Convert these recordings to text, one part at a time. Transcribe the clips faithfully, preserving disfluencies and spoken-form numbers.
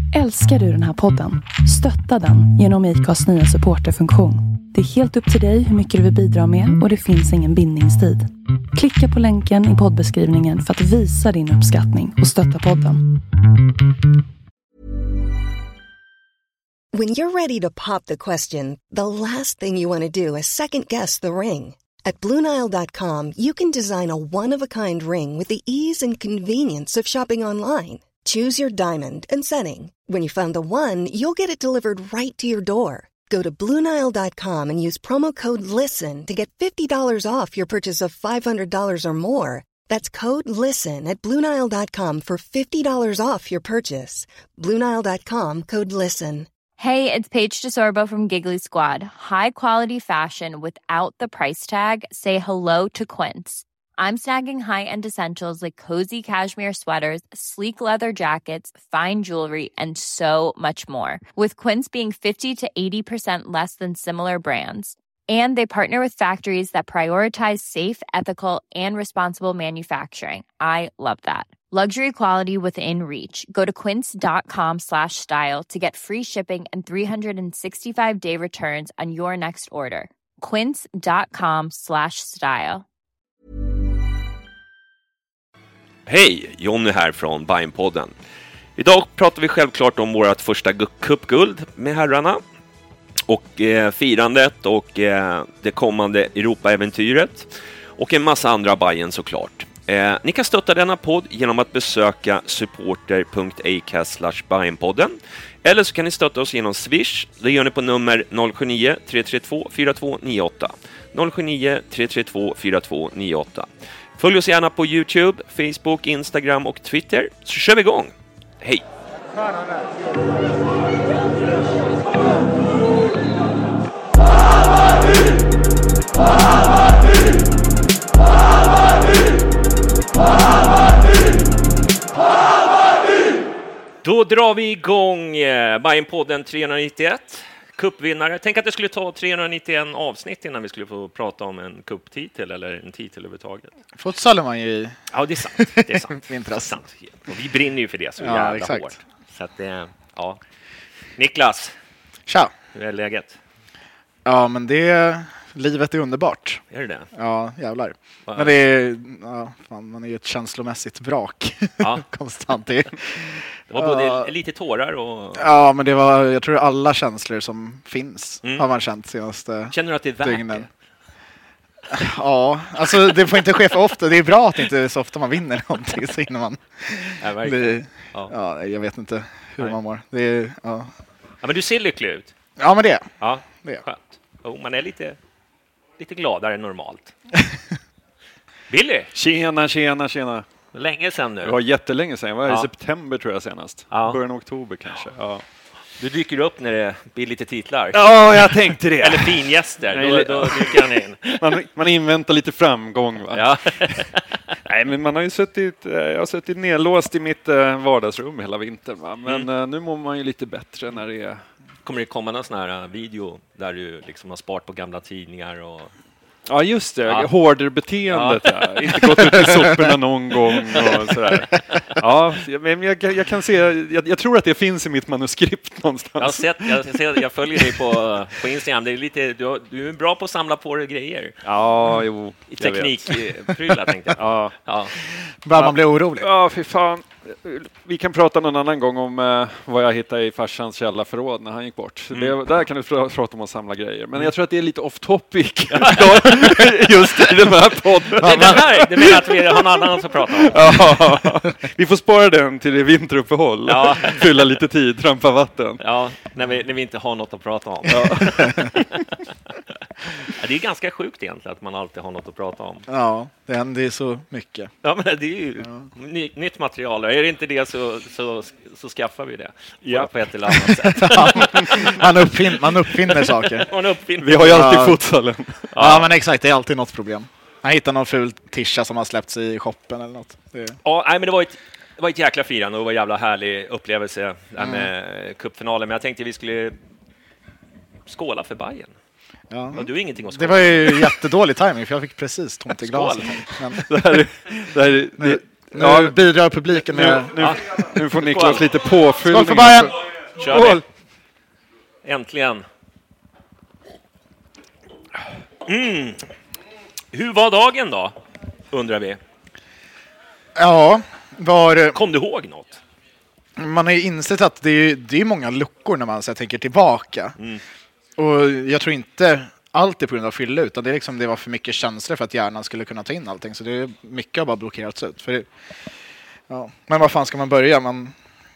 Älskar du den här podden? Stötta den genom I C A:s nya supporterfunktion. Det är helt upp till dig hur mycket du vill bidra med och det finns ingen bindningstid. Klicka på länken i poddbeskrivningen för att visa din uppskattning och stötta podden. When you're ready to pop the question, the last thing you want to do is second guess the ring. At Blue Nile dot com, you can design a one-of-a-kind ring with the ease and convenience of shopping online. Choose your diamond and setting. When you find the one, you'll get it delivered right to your door. Go to Blue Nile dot com and use promo code LISTEN to get fifty dollars off your purchase of five hundred dollars or more. That's code LISTEN at Blue Nile dot com for fifty dollars off your purchase. Blue Nile dot com, code LISTEN. Hey, it's Paige DeSorbo from Giggly Squad. High quality fashion without the price tag. Say hello to Quince. I'm snagging high-end essentials like cozy cashmere sweaters, sleek leather jackets, fine jewelry, and so much more. With Quince being fifty to eighty percent less than similar brands. And they partner with factories that prioritize safe, ethical, and responsible manufacturing. I love that. Luxury quality within reach. Go to quince dot com slash style to get free shipping and three sixty-five day returns on your next order. quince dot com slash style. Hej, Jonny här från Bajenpodden. Idag pratar vi självklart om vårt första cupguld med herrarna. Och eh, firandet och eh, det kommande Europa-äventyret. Och en massa andra Bajen såklart. Eh, ni kan stötta denna podd genom att besöka supporter punkt acast slash Bajenpodden. Eller så kan ni stötta oss genom Swish. Det gör ni på nummer noll sju nio tre tre två fyra två nio åtta. noll sju nio tre tre två fyra två nio åtta. Följ oss gärna på YouTube, Facebook, Instagram och Twitter. Så kör vi igång. Hej! Då drar vi igång eh, Bajenpodden trehundranittioett. Cupvinnare. Tänk att det skulle ta trehundranittioett avsnitt innan vi skulle få prata om en cuptitel eller en titel överhuvudtaget. Futsal är man ju i. Ja, det är sant. Det är sant. Det är sant. Och vi brinner ju för det så ja, jävla exakt. hårt. Så att det, ja. Niklas. Tja. Hur är läget? Ja, men det livet är underbart. Är det det? Ja, jävlar. Va? Men det är ja, fan, man är ju ett känslomässigt vrak. Ja. Konstant. Det, det var både ja, lite tårar och... Ja, men det var, jag tror alla känslor som finns mm. har man känt senaste Känner du att det är värt dygnen. det? Ja, alltså det får inte ske för ofta. Det är bra att det inte är så ofta man vinner någonting så innan man... Ja, det, ja. ja, jag vet inte hur Nej. man mår. Det är, ja. ja, men du ser lycklig ut. Ja, men det. Ja, det är skönt. Oh, man är lite, lite gladare än normalt. Billy! Tjena, tjena, tjena. Länge sedan nu. Det var jättelänge sedan. Jag var ja. i september tror jag senast. Ja. Början av oktober kanske. Ja. Du dyker upp när det blir lite titlar. Ja, jag tänkte det. Eller fingäster. Då, då dyker han in. Man, man inväntar lite framgång, va? Ja. Nej, men man har ju suttit, jag har suttit nedlåst i mitt vardagsrum hela vintern, va? Men mm. nu mår man ju lite bättre när det är... Kommer det komma någon sån här video där du liksom har sparat på gamla tidningar och... Ja, just det. Ja. Hårderbeteendet. Ja. Ja. Inte gått ut i sopporna någon gång och sådär. Ja, men jag, jag kan se... Jag, jag tror att det finns i mitt manuskript någonstans. Jag har sett, jag, ser, jag följer dig på, på Instagram. Det är lite, du, du är bra på att samla på dig grejer. Ja, jo. I teknikprylar, tänkte jag. Ja. Ja. Bör man bli orolig? Ja, fy fan. Vi kan prata någon annan gång om uh, vad jag hittade i farsans källarförråd när han gick bort. Mm. Det, där kan du prata om att samla grejer. Men jag tror att det är lite off topic just i den här podden. Det, det, här, det menar att vi har någon annan att prata om. Ja, vi får spara den till det vinteruppehåll. Ja. Fylla lite tid, trampa vatten. Ja, när vi, när vi inte har något att prata om. Ja. Ja, det är ganska sjukt egentligen att man alltid har något att prata om. Ja, det händer så mycket. Ja, men det är ju ja. ny, nytt material. Är det inte det så, så, så skaffar vi det. Ja. På ett eller annat sätt. man, uppfin, man uppfinner saker. Man uppfinner. Vi har ju alltid ja. futsalen. Ja. ja, men exakt. Det är alltid något problem. Han hittar någon ful tisha som har släppts i shoppen eller något. Det... Ja, nej, men det var ett, det var ett jäkla firande och det var en jävla härlig upplevelse där med mm. cupfinalen. Men jag tänkte vi skulle skåla för Bajen. Ja. Du har ingenting att skåla. Det var ju jättedålig timing för jag fick precis tomt i glaset. Men... det här är, det här är, det, Nu Ja. bidrar publiken Nu, med... nu, nu får Niklas lite påfyllning. Skål för Bayern! Kör vi. Äntligen. Mm. Hur var dagen då? Undrar vi. Ja, var... Kom du ihåg något? Man har ju insett att det är, det är många luckor när man så här, tänker tillbaka. Mm. Och jag tror inte allt är på grund av fylla, utan det, är liksom, det var för mycket känslor för att hjärnan skulle kunna ta in allting. Så det är mycket har bara blockerats ut. För det, ja. Men vad fan ska man börja? Man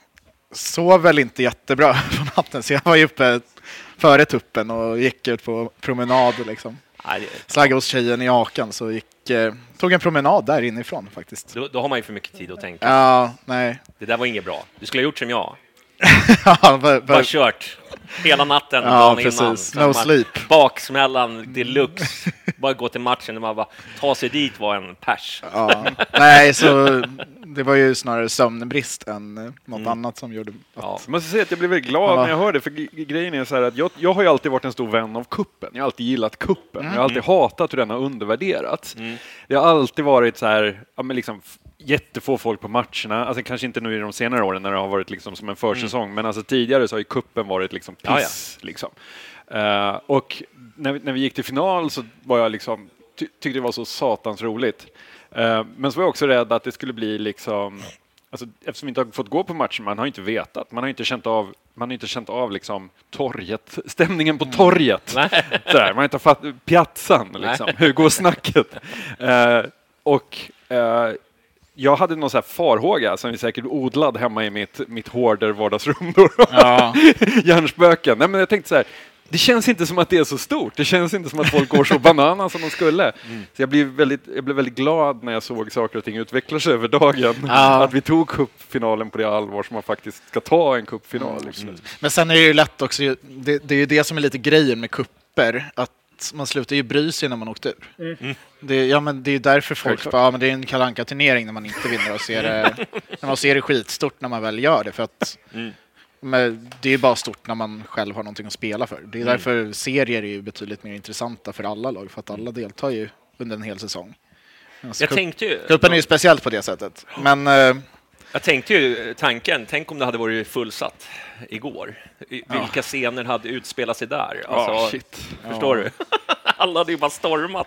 sov väl inte jättebra på natten, så jag var ju uppe före tuppen och gick ut på promenad. Liksom. Slaggade hos tjejen i Akan, så gick, eh, tog en promenad där inifrån faktiskt. Då, då har man ju för mycket tid att tänka. Ja, nej. Det där var inget bra. Du skulle ha gjort som jag. Ja, bara, Bara kört hela natten. Ja, dagen precis. innan. No Så man- sleep. Baksmällan deluxe. Bara gå till matchen och man bara ta sig dit var en pers. Ja, nej, så det var ju snarare sömnbrist än eh, något Mm. annat som gjorde att... Ja. Jag måste säga att jag blev väldigt glad Ja. när jag hörde, för g- grejen är så här att jag, jag har ju alltid varit en stor vän av kuppen. Jag har alltid gillat kuppen. Jag har alltid hatat hur den har undervärderats. Mm. Det har alltid varit så här, ja, men liksom f- jättefå folk på matcherna. Alltså kanske inte nu i de senare åren när det har varit liksom som en försäsong, men alltså tidigare så har ju kuppen varit liksom piss. Ja, ja. Liksom. Eh, och när vi, när vi gick till final så var jag liksom, ty- tyckte det var så satans roligt. Eh, men så var jag också rädd att det skulle bli liksom, alltså, eftersom vi inte har fått gå på matchen, man har inte vetat, man har inte känt av, man har inte känt av liksom torget, stämningen på torget. Nej. Sådär, man har inte fatt, piazzan liksom. Hur går snacket? Eh, och eh, jag hade någon så här farhåga som är säkert odlad hemma i mitt, mitt hoarder vardagsrum då. Ja. Hjärnspöken. Nej, men jag tänkte så här, det känns inte som att det är så stort. Det känns inte som att folk går så banana som de skulle. Mm. Så jag blev, väldigt, jag blev väldigt glad när jag såg saker och ting utveckla sig över dagen. Ja. Att vi tog cupfinalen på det allvar som man faktiskt ska ta en cupfinal. Liksom. Men sen är det ju lätt också, det, det är ju det som är lite grejen med kupper, att man slutar ju bry sig när man åkt ur. Mm. Det, ja, men det är ju därför folk Självklart. bara, ja, men det är en Kalle Anka-turnering när man inte vinner och ser det, när man ser det skitstort när man väl gör det. För att, Mm. men det är ju bara stort när man själv har någonting att spela för. Det är därför serier är ju betydligt mer intressanta för alla lag, för att alla deltar ju under en hel säsong. Alltså, Jag kupp- tänkte ju... Kuppen är ju speciellt på det sättet. Men eh, Jag tänkte ju tanken, tänk om det hade varit fullsatt igår. I- Vilka scener hade utspelat sig där? Alltså, Ah, shit. Förstår du? Alla hade ju bara stormat.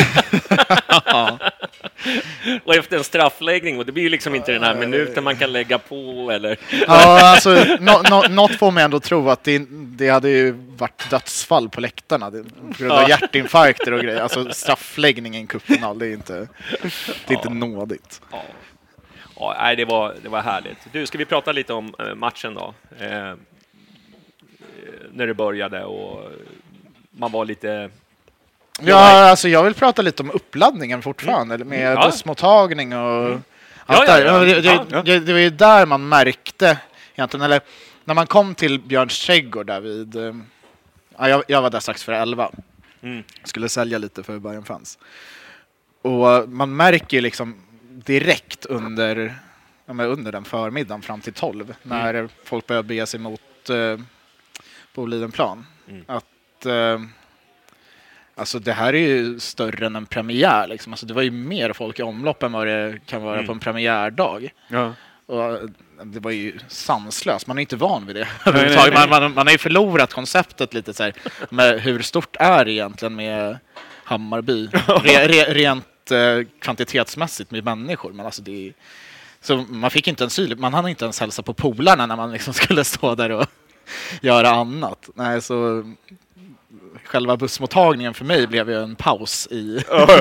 Och efter en straffläggning, och det blir ju liksom inte den här minuten man kan lägga på eller... ja, alltså, no, no, något får mig ändå tro att det, det hade ju varit dödsfall på läktarna. Det, på grund av hjärtinfarkter och grejer. Alltså straffläggning i en cupfinal, det är inte, det är inte nådigt. Ja, ja nej, det, var, det var härligt. Du, ska vi prata lite om eh, matchen då? Eh, när det började och man var lite... Ja, alltså jag vill prata lite om uppladdningen fortfarande, eller med Ja. bussmottagning och Ja, allt ja, där. ja. Det, det, Ja, ja. det, det var ju där man märkte egentligen, eller när man kom till Björns trädgård där vid, eh, ja, jag, jag var där strax före elva. Mm. Skulle sälja lite för Bayern fans. Och man märker ju liksom direkt under, ja, men under den förmiddagen fram till tolv, när Mm. folk börjar bege sig mot eh, Bolidenplan, Mm. att eh, alltså det här är ju större än en premiär. Liksom. Alltså det var ju mer folk i omlopp än vad det kan vara Mm. på en premiärdag. Ja. Och det var ju sanslöst. Man är inte van vid det. nej, överhuvudtaget. nej. man, man, man har ju förlorat konceptet lite så här, med hur stort är det egentligen med Hammarby? Re, re, rent eh, kvantitetsmässigt med människor. Men alltså det är, så man fick inte ens man hann inte ens hälsa på polarna när man liksom skulle stå där och göra annat. Nej, så själva bussmottagningen för mig blev ju en paus i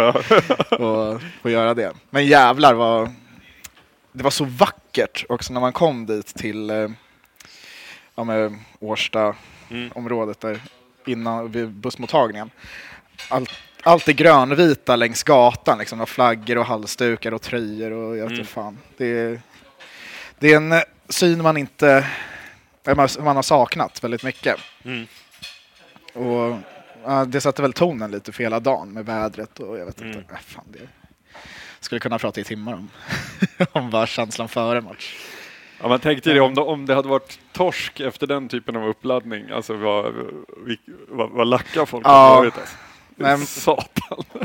och få göra det. Men jävlar vad det var så vackert också när man kom dit till eh, ja, med Årsta Mm. området där innan vid bussmottagningen. Allt, allt är grönvita längs gatan, liksom, och flaggor och halsdukar och tröjor och jag vet Mm. inte fan. Det är, det är en eh, syn man inte man har saknat väldigt mycket. Mm. Och ja, det satte väl tonen lite för hela dagen med vädret och jag vet inte. Mm. Äh, fan, det skulle kunna prata i timmar om, om bara känslan före match. Ja, man tänkte det, om det, om det hade varit torsk efter den typen av uppladdning, alltså vad, vad, vad lacka folk Ja. har varit. Alltså. Men- Satan.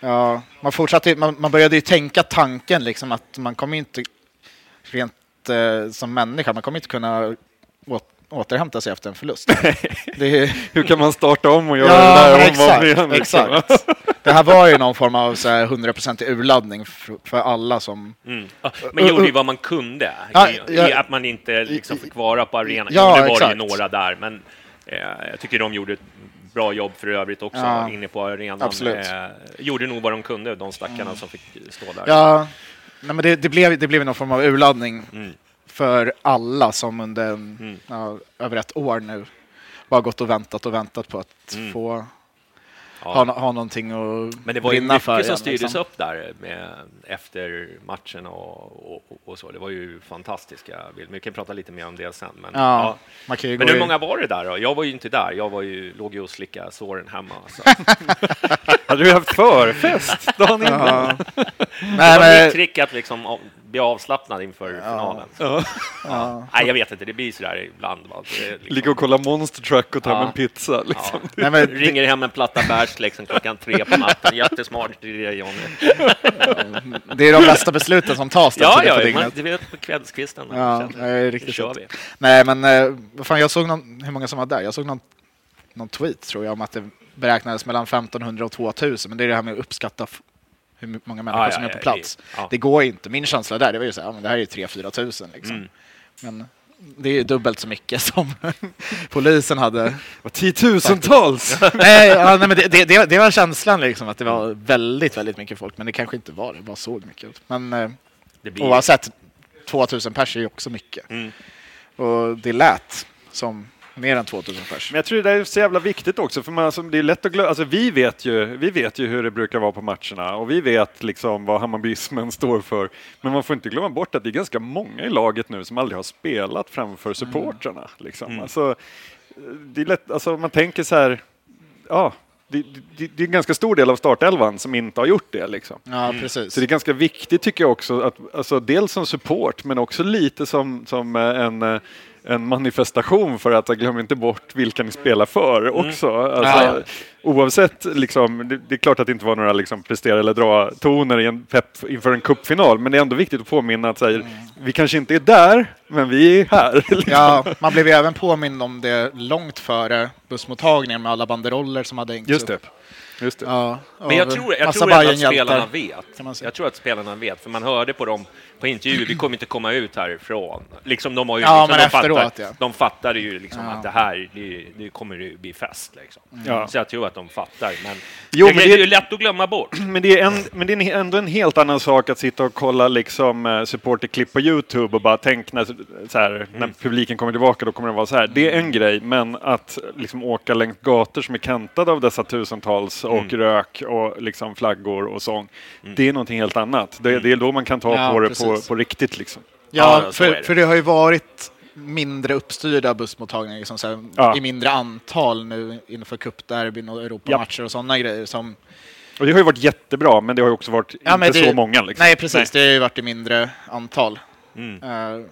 Ja, man fortsatte, man, man började ju tänka tanken liksom att man kommer inte rent eh, som människa, man kommer inte kunna åt, återhämta sig efter en förlust. Det är, hur kan man starta om och göra ja, det där exakt, om igen, liksom? exakt. Det här var ju någon form av så här hundra procent urladdning för, för alla som... Mm. Ja, men gjorde ju vad man kunde. Ja, I, ja, i att man inte liksom fick vara på arenan. Ja, Ja, det var exakt. ju några där, men eh, jag tycker de gjorde ett bra jobb för övrigt också, Ja, inne på arenan. absolut. Eh, gjorde nog vad de kunde, de stackarna Mm. som fick stå där. Ja, nej, men det, det, blev, det blev någon form av urladdning Mm. för alla som under en, Mm. ja, över ett år nu bara gått och väntat och väntat på att Mm. få Ja. ha, ha någonting att Men det var ju brinna mycket för som igen, styrdes liksom. upp där med, efter matchen och, och, och så. Det var ju fantastiska bilder. Vi kan prata lite mer om det sen. Men, Ja, ja. man kan ju Men gå hur i- många var det där då? Jag var ju inte där. Jag var ju, låg ju och slickade såren hemma. Så. Hade du haft förfest dagen innan? Ja. Det Nej, var men, mitt trick att liksom av- bli avslappnad inför finalen. Så. Ja. ja. Nej, jag vet inte. Det blir sådär ibland. Va? Det är liksom, Ligga och kolla Monster Truck och ta Ja. hem en pizza. Liksom. ja. Nej, men, det, Ringer hem en platta bärs liksom, klockan tre på natten. Jättesmart. Det är det, Johnny. det är de bästa besluten som tas där Ja, tidigt på ja, dygnet. man, det vet på kvällskvisten. Ja, Så, det är nu riktigt kör sant. vi. Nej, men eh, vad fan, jag såg någon, hur många som var där? Jag såg någon, någon tweet tror jag om att det beräknades mellan femtonhundra och tvåtusen, men det är det här med att uppskatta f- hur många människor Ja, ja, som är ja, på plats. det- ja. Det går inte. Min känsla där, det var ju så här, ja, men det här är ju tre fyra tusen liksom. Mm. Men det är ju dubbelt så mycket som polisen hade. Och tiotusentals! Nej, ja, nej, men det, det, det, det var känslan liksom, att det var väldigt, väldigt mycket folk, men det kanske inte var det, det bara såg mycket ut. Men eh, Det blir... oavsett, tvåtusen pers är ju också mycket. Mm. Och det lät som mer än tvåtusen pers. Men jag tror det där är så jävla viktigt också, för man, alltså, det är lätt att glömma. Alltså, vi, vet ju, vi vet ju hur det brukar vara på matcherna och vi vet liksom vad Hammarbysmen står för. Men man får inte glömma bort att det är ganska många i laget nu som aldrig har spelat framför supportrarna. Liksom. Mm. Alltså, det är lätt, alltså, man tänker så här, ja, det, det, det är en ganska stor del av startelvan som inte har gjort det. Liksom. Ja, precis. Så det är ganska viktigt tycker jag också, att, alltså, dels som support men också lite som, som en, en manifestation för att glöm inte bort vilka ni spelar för också. Alltså, Ja, ja. Oavsett, liksom, det, det är klart att det inte var några liksom, prestera eller dra toner i en pepp inför en cupfinal, men det är ändå viktigt att påminna att säga, vi kanske inte är där, men vi är här. Liksom. Ja, man blev ju även påmind om det långt före bussmottagningen med alla banderoller som hade hängts Just det. upp. Just det. Ja, Men jag av tror, jag massa tror att Bayern-hjältar, spelarna vet. kan man säga. Jag tror att spelarna vet, för man hörde på dem på intervjuer, vi kommer inte komma ut härifrån. Liksom de har ju, Ja, liksom, men de, efteråt, fattar, ja. de fattade ju liksom Ja. att det här, det, det kommer ju bli fest. Liksom. Ja. Så jag tror att de fattar, men, Jo, det, men det är det- ju lätt att glömma bort. Men det är, en, men det är ändå en helt annan sak att sitta och kolla liksom, uh, supporterklipp på YouTube och bara tänk när, så här, när publiken kommer tillbaka, då kommer det vara så här. Det är en grej, men att liksom, åka längs gator som är kantade av dessa tusentals och Mm. rök och liksom, flaggor och sång, det är någonting helt annat. Det, det är då man kan ta Ja, på det på, precis. på riktigt. Liksom. Ja, Ja, så är för, det. för det har ju varit mindre uppstyrda bussmottagningar liksom, så här, Ja. i mindre antal nu inför cupderbyn och Europamatcher och sådana grejer som... Och det har ju varit jättebra, men det har ju också varit Ja, men inte det- så många. Liksom. Nej, precis. Det har ju varit i mindre antal. Mm. Eh,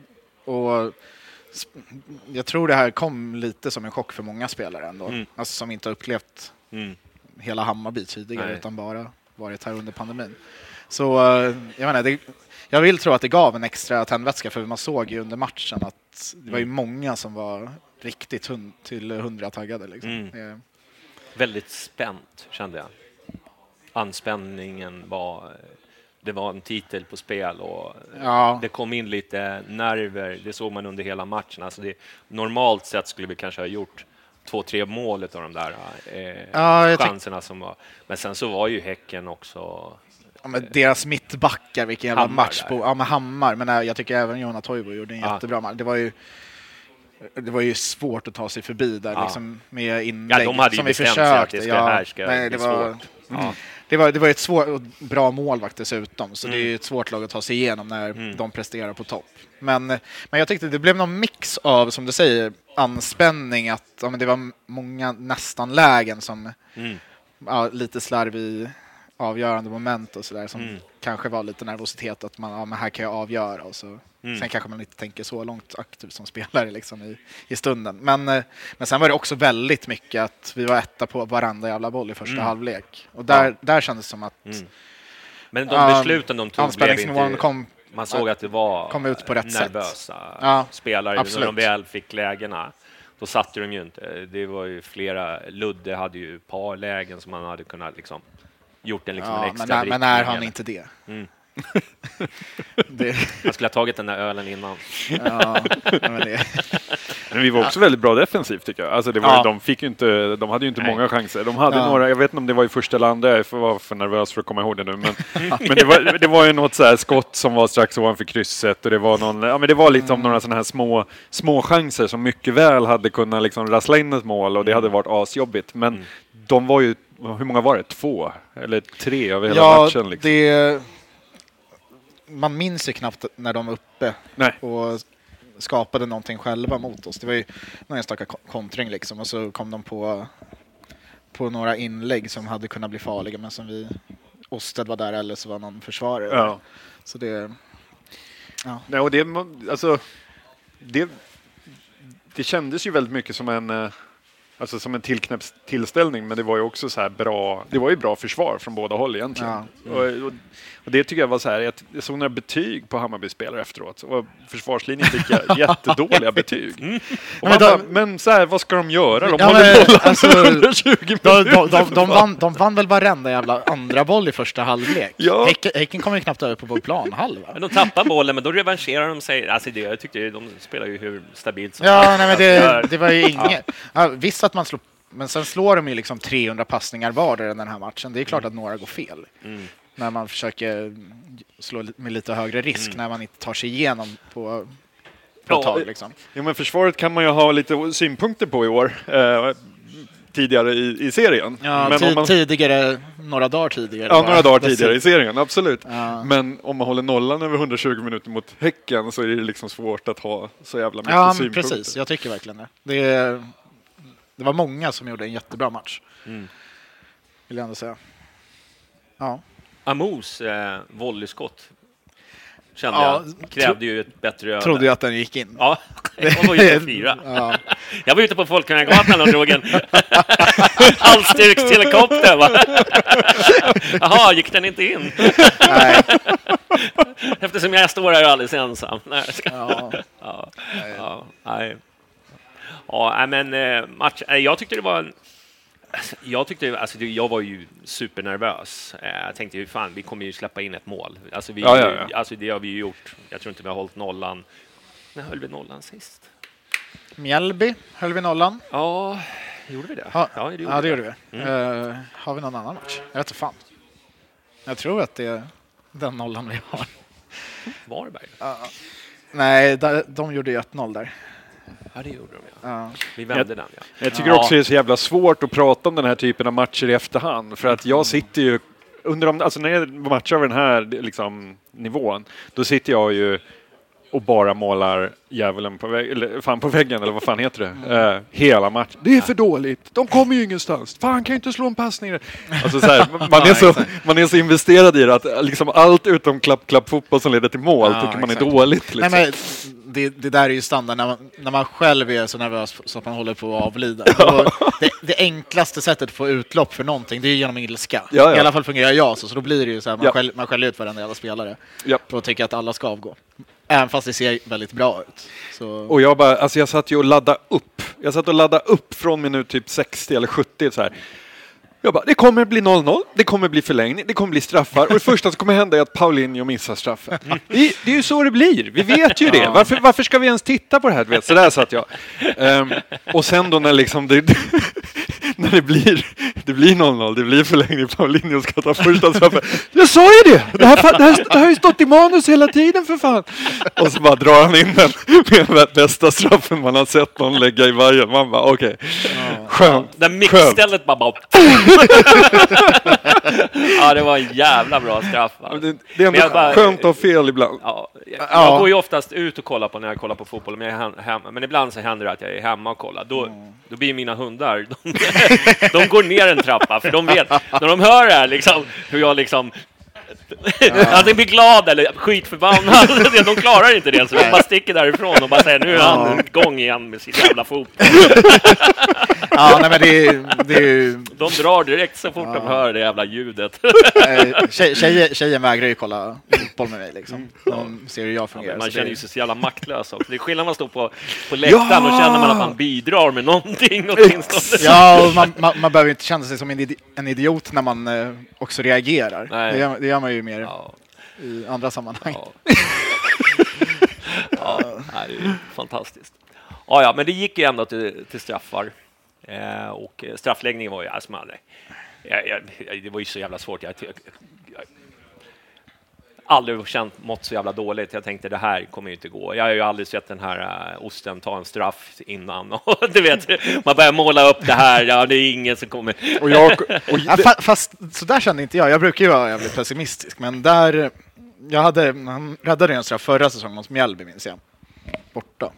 och sp- jag tror det här kom lite som en chock för många spelare ändå. Mm. Alltså som inte har upplevt Mm. hela Hammarby tidigare Nej. utan bara varit här under pandemin. Så eh, jag menar, det, jag vill tro att det gav en extra tändvätska, för man såg ju under matchen att det var ju många som var riktigt hund, till hundra taggade. Liksom. Mm. Eh, Väldigt spänt, kände jag. Anspänningen var... Det var en titel på spel och Ja. det kom in lite nerver. Det såg man under hela matchen. Alltså det, normalt sett skulle vi kanske ha gjort två, tre mål av de där eh, Ja, jag tyck- chanserna som var. Men sen så var ju Häcken också... Ja, men deras mittbackar, vilken jävla Hammar match. där. På, ja, med Hammar. Men äh, jag tycker även Jonas Toivo gjorde en Ja. jättebra match. Det var ju, det var ju svårt att ta sig förbi där Ja. liksom, med inlägg. Ja, de hade ju som vi bestämt sig att försökte. det ska, ja. här ska Nej, bli det var, svårt. Ja. det var, det var ett svårt och bra målvakt dessutom. Så Mm. det är ju ett svårt lag att ta sig igenom när Mm. de presterar på topp. Men, men jag tyckte det blev någon mix av, som du säger, anspänning. Att ja, men det var många nästan lägen som Mm. ja, lite slarvig avgörande moment och sådär som Mm. kanske var lite nervositet att man, ja men här kan jag avgöra och så. Mm. Sen kanske man inte tänker så långt aktivt som spelare liksom i, i stunden. Men, eh, men sen var det också väldigt mycket att vi var etta på varandra jävla boll i första Mm. halvlek. Och där, Ja. där kändes det som att Mm. Men de Ja, besluten de tog blev anspänningsnivån inte... kom, Man såg att det var kom ut på rätt sätt. nervösa Ja, spelare absolut. när de väl fick lägena. Då satte de ju inte. Det var ju flera... Ludde hade ju ett par lägen som man hade kunnat liksom gjort en, liksom en ja, extra men, när, men när vrickning han eller- inte det? Mm. det Jag skulle ha tagit den där ölen innan. ja, men det Men vi var också väldigt bra defensivt tycker jag. Alltså det var, Ja. de, fick ju inte, de hade ju inte Nej. många chanser. De hade Ja. några, jag vet inte om det var i första eller andra, jag var för nervös för att komma ihåg det nu. Men, men det, var, det var ju något så här skott som var strax ovanför krysset och det var någon, ja men det var lite som några sådana här små, små chanser som mycket väl hade kunnat liksom rassla in ett mål och det hade varit asjobbigt. Men Mm. de var ju, hur många var det? Två? Eller tre över hela ja, matchen? Liksom. det... Man minns ju knappt när de var uppe Nej. och skapade någonting själva mot oss. Det var ju någon enstaka ko- kontring liksom och så kom de på, på några inlägg som hade kunnat bli farliga men som vi... Osted var där eller så var någon försvarare. Ja. Så det... Nej, och det, alltså, det, det kändes ju väldigt mycket som en, eh, alltså som en tillknäppt tillställning, men det var ju också så här bra, det var ju bra försvar från båda håll egentligen. Ja. Och, och, och det tycker jag var så här, jag, jag såg några betyg på Hammarby-spelare efteråt och försvarslinjen fick jag jättedåliga betyg. Och Men man då- bara, men så här, vad ska de göra? De Ja, håller men, bollen alltså, hundratjugo De, minuter. de, de, de, vann, de vann väl varenda jävla andra boll i första halvlek. Ja. Häcken, Häcken kom ju knappt över på vår planhalva. Men de tappar bollen, men då revanscherar de sig. Alltså det, jag tyckte de spelar ju hur stabilt som Ja, helst. nej, men Ja. det, det var ju inget. Ja, visst att man slår, men sen slår de ju liksom trehundra passningar var i den här matchen. Det är klart att några går fel. Mm. När man försöker slå med lite högre risk när man inte tar sig igenom på, på Ja, ett tag. Liksom. Jo, men försvaret kan man ju ha lite synpunkter på i år. Eh, tidigare i, i serien. Ja, men ti- om man, tidigare, några dagar tidigare. ja, bara. några dagar Precis. tidigare i serien, absolut. Ja. Men om man håller nollan över hundratjugo minuter mot Häcken så är det liksom svårt att ha så jävla mycket Ja, men synpunkter. precis. Jag tycker verkligen det. Det, det var många som gjorde en jättebra match. Mm. Vill jag ändå säga. Ja. Amos eh, volleyskott kände Ja, jag krävde ju ett bättre öde. Trodde jag att den gick in. Ja, jag var ute på fyra. Ja. Jag var ute på Folkungagatan och drog en allstyrkshelikopter. Va? Jaha, gick den inte in? Nej. Eftersom jag står här alldeles ensam. Nej, jag ska... Ja. Ja, ja, nej. Ja, nej, men eh, match. eh, Jag tyckte det var en... Jag tyckte, alltså det- jag var ju supernervös. Eh, Jag tänkte ju fan, vi kommer ju släppa in ett mål. Alltså, vi, Ja, ja, ja. alltså det har vi ju gjort. Jag tror inte vi har hållit nollan. När höll vi nollan sist? Mjällby höll vi nollan. Ja, gjorde vi det? Ha, ja, det gjorde ja, det vi. gjorde vi. Eh, har vi någon annan match? Jag vet inte fan. Jag tror att det är den nollan vi har. Varberg? Nej, de, de gjorde ju ett noll där. Ja, det gjorde de, ja. Ja. Vi vände den, ja. Jag tycker Ja. också det är så jävla svårt att prata om den här typen av matcher i efterhand. För att jag sitter ju, under de, alltså när jag matchar över den här liksom, nivån, då sitter jag ju och bara målar djävulen på, väg, eller fan på väggen, eller vad fan heter det? Eh, hela matchen. Det är för dåligt. De kommer ju ingenstans. Fan, kan ju inte slå en passning. Alltså, så här, man, är så, man är så investerad i det att liksom, allt utom klapp, klapp fotboll som leder till mål Ja, tycker man exakt. är dåligt. Liksom. Nej, men det, det där är ju standard när man, när man själv är så nervös så att man håller på att avlida. Då, det, det enklaste sättet att få utlopp för någonting, det är genom ilska. Ja, ja. I alla fall fungerar jag så, så då blir det ju så här, man, Ja. skäll, man skäller ut varenda jävla spelare. Ja. För att tycka att alla ska avgå. Även fast det ser väldigt bra ut. Så... Och jag bara, alltså jag satt ju och laddade upp. Jag satt och laddade upp från minut typ sextio eller sjuttio så här. Jag bara, det kommer bli noll noll, det kommer bli förlängning, det kommer bli straffar. Och det första som kommer hända är att Paulinho missar straffen. Det, det är ju så det blir, vi vet ju det. Varför, varför ska vi ens titta på det här? Du vet, så där satt jag. Um, och sen då när liksom det, när det blir det blir noll noll, det blir förlängning, Paulinho ska ta första straffen. Jag sa ju det! Det här, det, här, det här har ju stått i manus hela tiden för fan. Och så bara drar han in den med den bästa straffen man har sett någon lägga i varje. Man bara, okej. Okay. Skönt. Där mixstället bara bara... Ja, det var en jävla bra straff. Va? Det, det är ändå bara, skönt att ha fel ibland. Ja, jag, jag Ja. går ju oftast ut och kollar på när jag kollar på fotboll, men, jag är hemma. Men ibland så händer det att jag är hemma och kollar. Då, mm. då blir mina hundar, de, de går ner en trappa, för de vet, när de hör det här, liksom, hur jag liksom ja. Antingen blir glad eller skitförbannad. De klarar inte det, så de bara sticker därifrån och bara säger nu är han igång igen med sitt jävla fotboll. Ja, nej, men det är, det är ju... De drar direkt så fort ja. de hör det jävla ljudet. Tjej, tjejer, tjejer vägrar ju kolla fotboll med mig liksom. De ser hur jag fungerar. Ja, man så känner det... ju sig så jävla maktlös också. Det är skillnad man står på, på läktaren ja! och känner man att man bidrar med någonting åtminstone. Ja, och man, man, man behöver inte känna sig som en, idi- en idiot när man eh, också reagerar. Det gör, det gör man ju mer ja. i andra sammanhang. Ja, ja det är ju fantastiskt. Ja, ja, men det gick ju ändå till, till straffar. Eh, och straffläggningen var ju alltså, man, jag, jag, det var ju så jävla svårt. Jag, jag, jag aldrig känt mått så jävla dåligt. Jag tänkte det här kommer ju inte gå. Jag har ju aldrig sett den här uh, osten ta en straff innan. Och du vet, man börjar måla upp det här. Ja, det är ingen som kommer. Och jag, och ja, fa- fast så där kände inte jag. Jag brukar ju vara jävligt pessimistisk, men där jag hade han räddade en straff förra säsongen mot Mjällby, minns jag. Borta.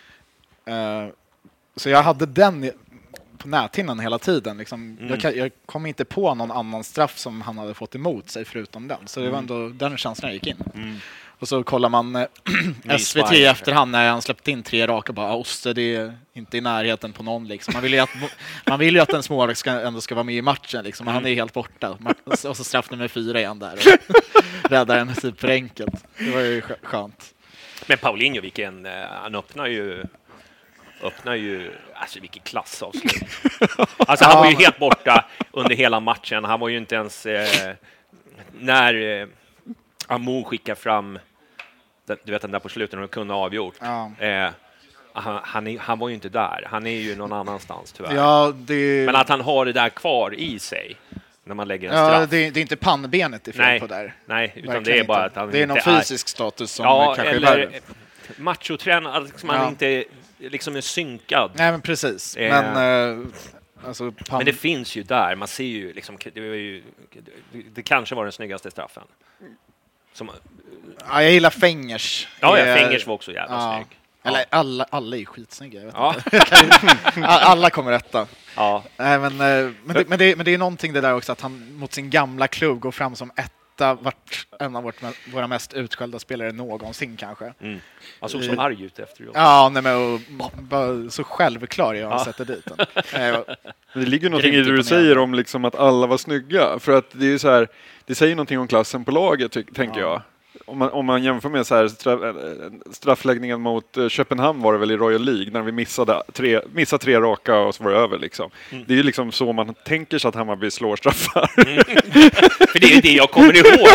Uh, så jag hade den på näthinnan hela tiden. Liksom. Mm. Jag, jag kom inte på någon annan straff som han hade fått emot sig förutom den. Så det var ändå den känslan jag gick in. Mm. Och så kollar man eh, S V T i efterhand när han släppte in tre raka. Bara, Oste, det är inte i närheten på någon. Liksom. Man vill ju att, man vill ju att en småmålvakt ska, ändå ska vara med i matchen. Liksom. Men mm. han är helt borta. Och så straff nummer fyra igen där. Och räddar en typ för enkelt. Det var ju skönt. Men Paulinho, vilken, han öppnar ju... öppnar ju, alltså vilken klassavslut. Alltså han var ju helt borta under hela matchen. Han var ju inte ens eh, när eh, Amo skickar fram du vet den där på slutet när de kunde ha avgjort. Ja. Eh, han, han, är, han var ju inte där. Han är ju någon annanstans tyvärr. Ja, det... Men att han har det där kvar i sig när man lägger en ja, straff. Det, det är inte pannbenet det är fel nej, på där. Nej, utan verkligen det är bara inte. att han det är någon inte fysisk är... status som ja, kanske eller... är värre. Machotränare, liksom ja. han inte liksom är synkad. Nej, men precis. Eh, men, eh, alltså, pan... men det finns ju där. Man ser ju, liksom, det, är ju det, det kanske var den snyggaste straffen. Som, ja, jag gillar Fengers. Ja, ja, Fengers var också jävla ja. snygg. Eller ja. alla, alla är skitsnygga. Jag vet ja. inte. Alla kommer rätta. Ja. Nej, men, men, det, men, det, men det är någonting det där också att han mot sin gamla klubb går fram som ett vart en av vårt, våra mest utskällda spelare någonsin kanske. Mm. Han såg så arg ut efteråt. Ja, nej, men och, bara så självklar jag ja. sätter dit den. Det ligger någonting i det du säger om liksom att alla var snygga. För att det är så här, det säger någonting om klassen på laget, ty- tänker ja. jag. Om man, om man jämför med så här straff, straffläggningen mot uh, Köpenhamn var det väl i Royal League när vi missade tre, missade tre raka och så var det över liksom. Mm. Det är ju liksom så man tänker sig att Hammarby slår straffar. Mm. För det är ju det jag kommer ihåg.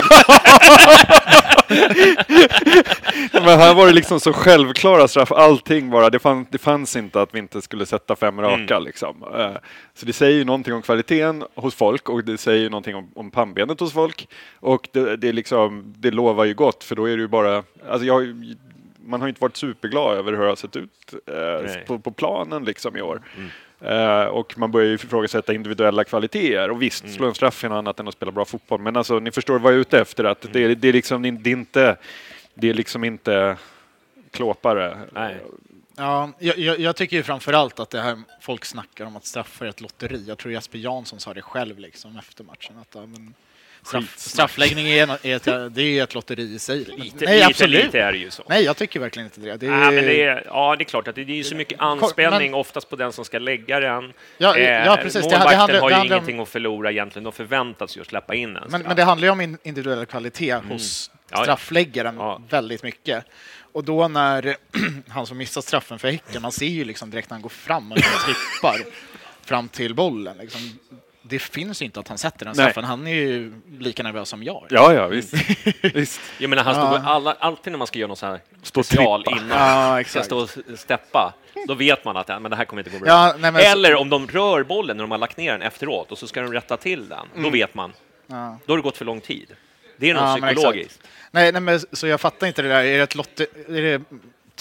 Men här var det liksom så självklara straff, allting bara, det, fann, det fanns inte att vi inte skulle sätta fem raka mm. liksom. Uh, så det säger ju någonting om kvaliteten hos folk och det säger ju någonting om, om pannbenet hos folk och det, det, är liksom, det lovar ju gott för då är det ju bara, alltså jag, man har ju inte varit superglad över hur det har sett ut uh, på, på planen liksom i år. Mm. Uh, och man börjar ju ifrågasätta individuella kvaliteter och visst, mm. slå en straff är något annat än att spela bra fotboll, men alltså ni förstår vad jag är ute efter, att mm. det, det är liksom det är inte det är liksom inte klåpare. Nej. Ja, jag, jag, jag tycker ju framförallt att det här folk snackar om att straffa är ett lotteri. Jag tror Jesper Jansson sa det själv liksom efter matchen att men, straff, straffläggning är, är ett, det är ett lotteri i sig. Lite, Nej, lite, absolut. Lite är det ju så. Nej, jag tycker verkligen inte det. det är... Ja, men det är, ja, det är klart att det, det är så mycket anspänning men... oftast på den som ska lägga den. Ja, eh, ja precis. Målvakten det handlar, har ju det handlar ingenting om... att förlora egentligen. De förväntas ju att släppa in en. Men, men det handlar ju om individuell kvalitet mm. hos straffläggaren ja. väldigt mycket. Och då när han som missar straffen för Häcken, man ser ju liksom direkt när han går fram och trippar fram till bollen. Liksom, det finns ju inte att han sätter den straffen. Han är ju lika nervös som jag. Ja, ja, visst. visst. Jag menar, han står alla, alltid när man ska göra något så här special innan, ja, exakt. ska stå och steppa, då vet man att men det här kommer inte gå bra. Ja, nej, men eller så... om de rör bollen när de har lagt ner den efteråt och så ska de rätta till den, mm. då vet man. Ja. Då har det gått för lång tid. Det är något ja, psykologiskt. Nej, nej, men så jag fattar inte det där. Är det ett lotte, är det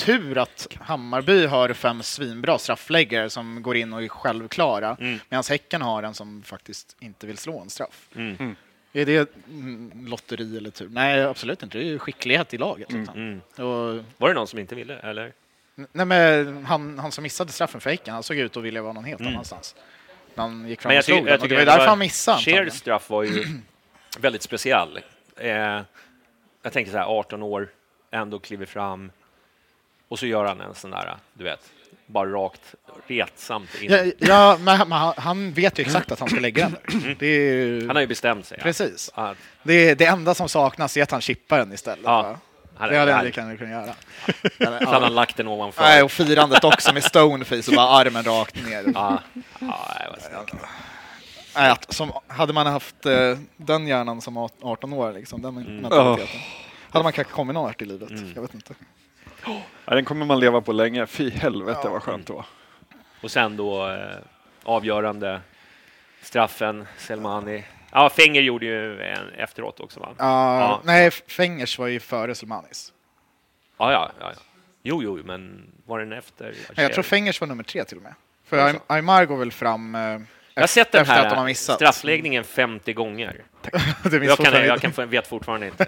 tur att Hammarby har fem svinbra straffläggare som går in och är självklara. Mm. Medan Häcken har en som faktiskt inte vill slå en straff. Mm. Mm. Är det lotteri eller tur? Nej, absolut inte. Det är ju skicklighet i laget. Liksom. Mm. Och, var det någon som inte ville, eller? Nej, men han, han som missade straffen för Häcken, han såg ut att vilja vara någon helt mm. annanstans. Han gick fram men jag och slog den, och det var därför han missade. Shears straff var ju väldigt speciell. Eh, jag tänker så här, arton år, ändå kliver fram och så gör han en sån där, du vet, bara rakt, retsamt in. Ja, ja men han, han vet ju exakt att han ska lägga den där. Det är ju... Han har ju bestämt sig. Precis. Ja. Det, det enda som saknas är att han chippar den istället. Ja. Det hade han kan kunna göra. Men, ja. Han har lagt den ovanför. Nej, och firandet också med stoneface och bara armen rakt ner. Ja. Ja, jag Nej, att, som, hade man haft eh, den hjärnan som arton år, liksom, den mm. mentaliteten, oh. hade man kanske kommit någon vart i livet. Mm. Jag vet inte. Ja, den kommer man leva på länge. Fy helvete, ja. Vad skönt då. Och sen då eh, avgörande straffen, Selmani. Ja, Fenger gjorde ju en efteråt också, va? Uh, ja. Nej, Fengers var ju före Selmanis. Ja, ja, ja. Jo, jo, men var den efter? Jag, nej, jag tror Fengers var nummer tre till och med. För Aymar går väl fram... Eh, jag har sett den här straffläggningen femtio gånger. jag kan, jag kan få, vet fortfarande inte.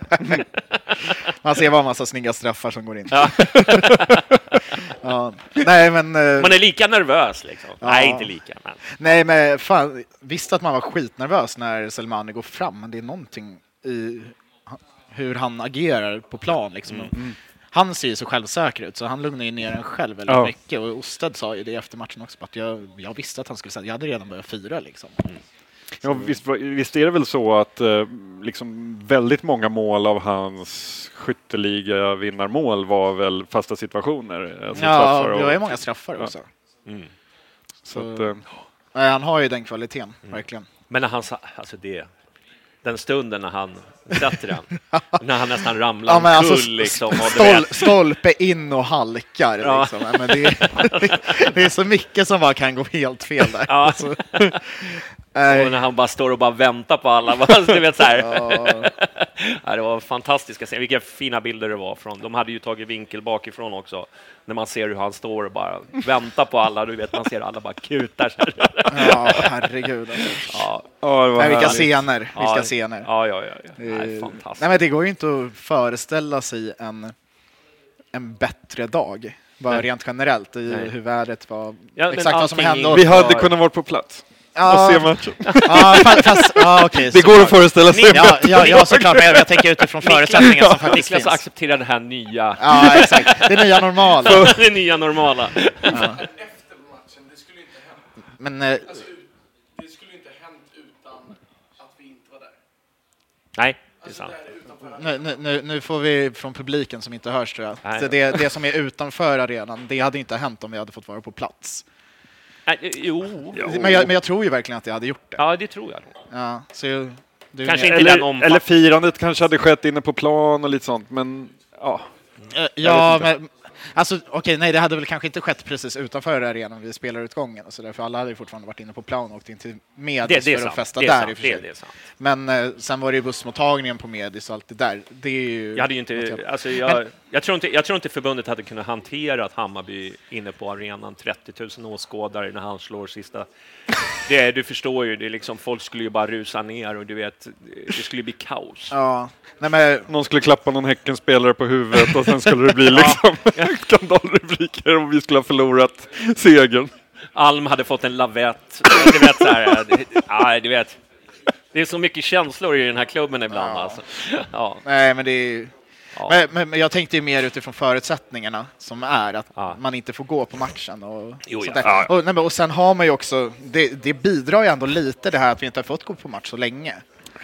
Man ser bara en massa snygga straffar som går in. Ja. Ja. Nej, men, uh, man är lika nervös liksom. Ja. Nej, inte lika. Men. Nej, men fan, visste att man var skitnervös när Selmani går fram. Men det är någonting i hur han agerar på plan. Liksom. Mm. Mm. Han ser ju så självsäker ut, så han lugnar ju ner en själv väldigt ja. mycket. Och Osted sa ju det efter matchen också, att jag, jag visste att han skulle säga, jag hade redan börjat fira liksom. Mm. Ja, visst, visst är det väl så att eh, liksom väldigt många mål av hans skytteliga vinnarmål var väl fasta situationer? Alltså ja, det var ju många straffar också. Ja. Mm. Så, så att, eh. nej, han har ju den kvaliteten, mm. verkligen. Men när han sa, alltså det... Den stunden när han sätter den. När han nästan ramlar ja, men kull, alltså, liksom. Stol, stolpe in och halkar. Ja. Liksom. Men det, är, det är så mycket som bara kan gå helt fel där. Ja. Alltså. Och när han bara står och bara väntar på alla. Du vet, så här. Ja. Ja, det var fantastiska scener. Vilka fina bilder det var från. De hade ju tagit vinkel bakifrån också. När man ser hur han står och bara väntar på alla. Du vet, man ser alla bara kutar. Ja, herregud. Ja. Ja, men vilka scener. Vilka ja, scener. Ja, ja, ja. ja. Nej, fantastiskt. Nej, men det går ju inte att föreställa sig en, en bättre dag. Bara Nej. rent generellt i Nej. hur vädret var. Ja, exakt vad som hände. Vi hade kunnat vara på plats. Ja, och se matchen. Ja, fast, ja, okay, det går att föreställa sig. Ja, ja, ja, såklart. Men jag tänker utifrån förutsättningar som faktiskt finns. Niklas accepterar det här nya. Ja, exakt. Det nya normala. Det nya normala. Ja. Efter matchen, det skulle inte hänt. Men, eh, alltså, det skulle inte hänt utan att vi inte var där. Nej, det är sant. Nu, nu, nu, nu får vi från publiken som inte hörs, tror jag. Så det, det som är utanför arenan, det hade inte hänt om vi hade fått vara på plats. Äh, jo. Men jag, men jag tror ju verkligen att jag hade gjort det. Ja, det tror jag. Ja, så jag, du kanske inte eller, den omfatt... eller firandet kanske hade skett inne på plan och lite sånt, men ja. Uh, ja, men alltså okej, okay, nej, det hade väl kanske inte skett precis utanför arenan vid spelarutgången och så där, för alla hade ju fortfarande varit inne på plan och åkt in till Medis för sant. att festa där sant. i och för sig. Det, det är sant. Men eh, sen var det ju bussmottagningen på Medis och allt det där. Det är ju... Jag hade ju inte, jag, alltså jag, men, jag, tror inte, jag tror inte förbundet hade kunnat hantera att Hammarby inne på arenan trettio tusen åskådare när han slår sista. Det, du förstår ju, det är liksom, folk skulle ju bara rusa ner och du vet, det skulle bli kaos. Ja. Nej, men... Någon skulle klappa någon Häckenspelare på huvudet och sen skulle det bli liksom skandalrubriker om vi skulle ha förlorat segern. Alm hade fått en lavett. Du vet, så här, ja, du vet. Det är så mycket känslor i den här klubben ibland. Ja. Alltså. Ja. Nej, men det är... Ja. Men, men, men jag tänkte ju mer utifrån förutsättningarna som är att ja. man inte får gå på matchen. Och, jo, ja. ja. och, nej, och sen har man ju också, det, det bidrar ju ändå lite det här att vi inte har fått gå på match så länge.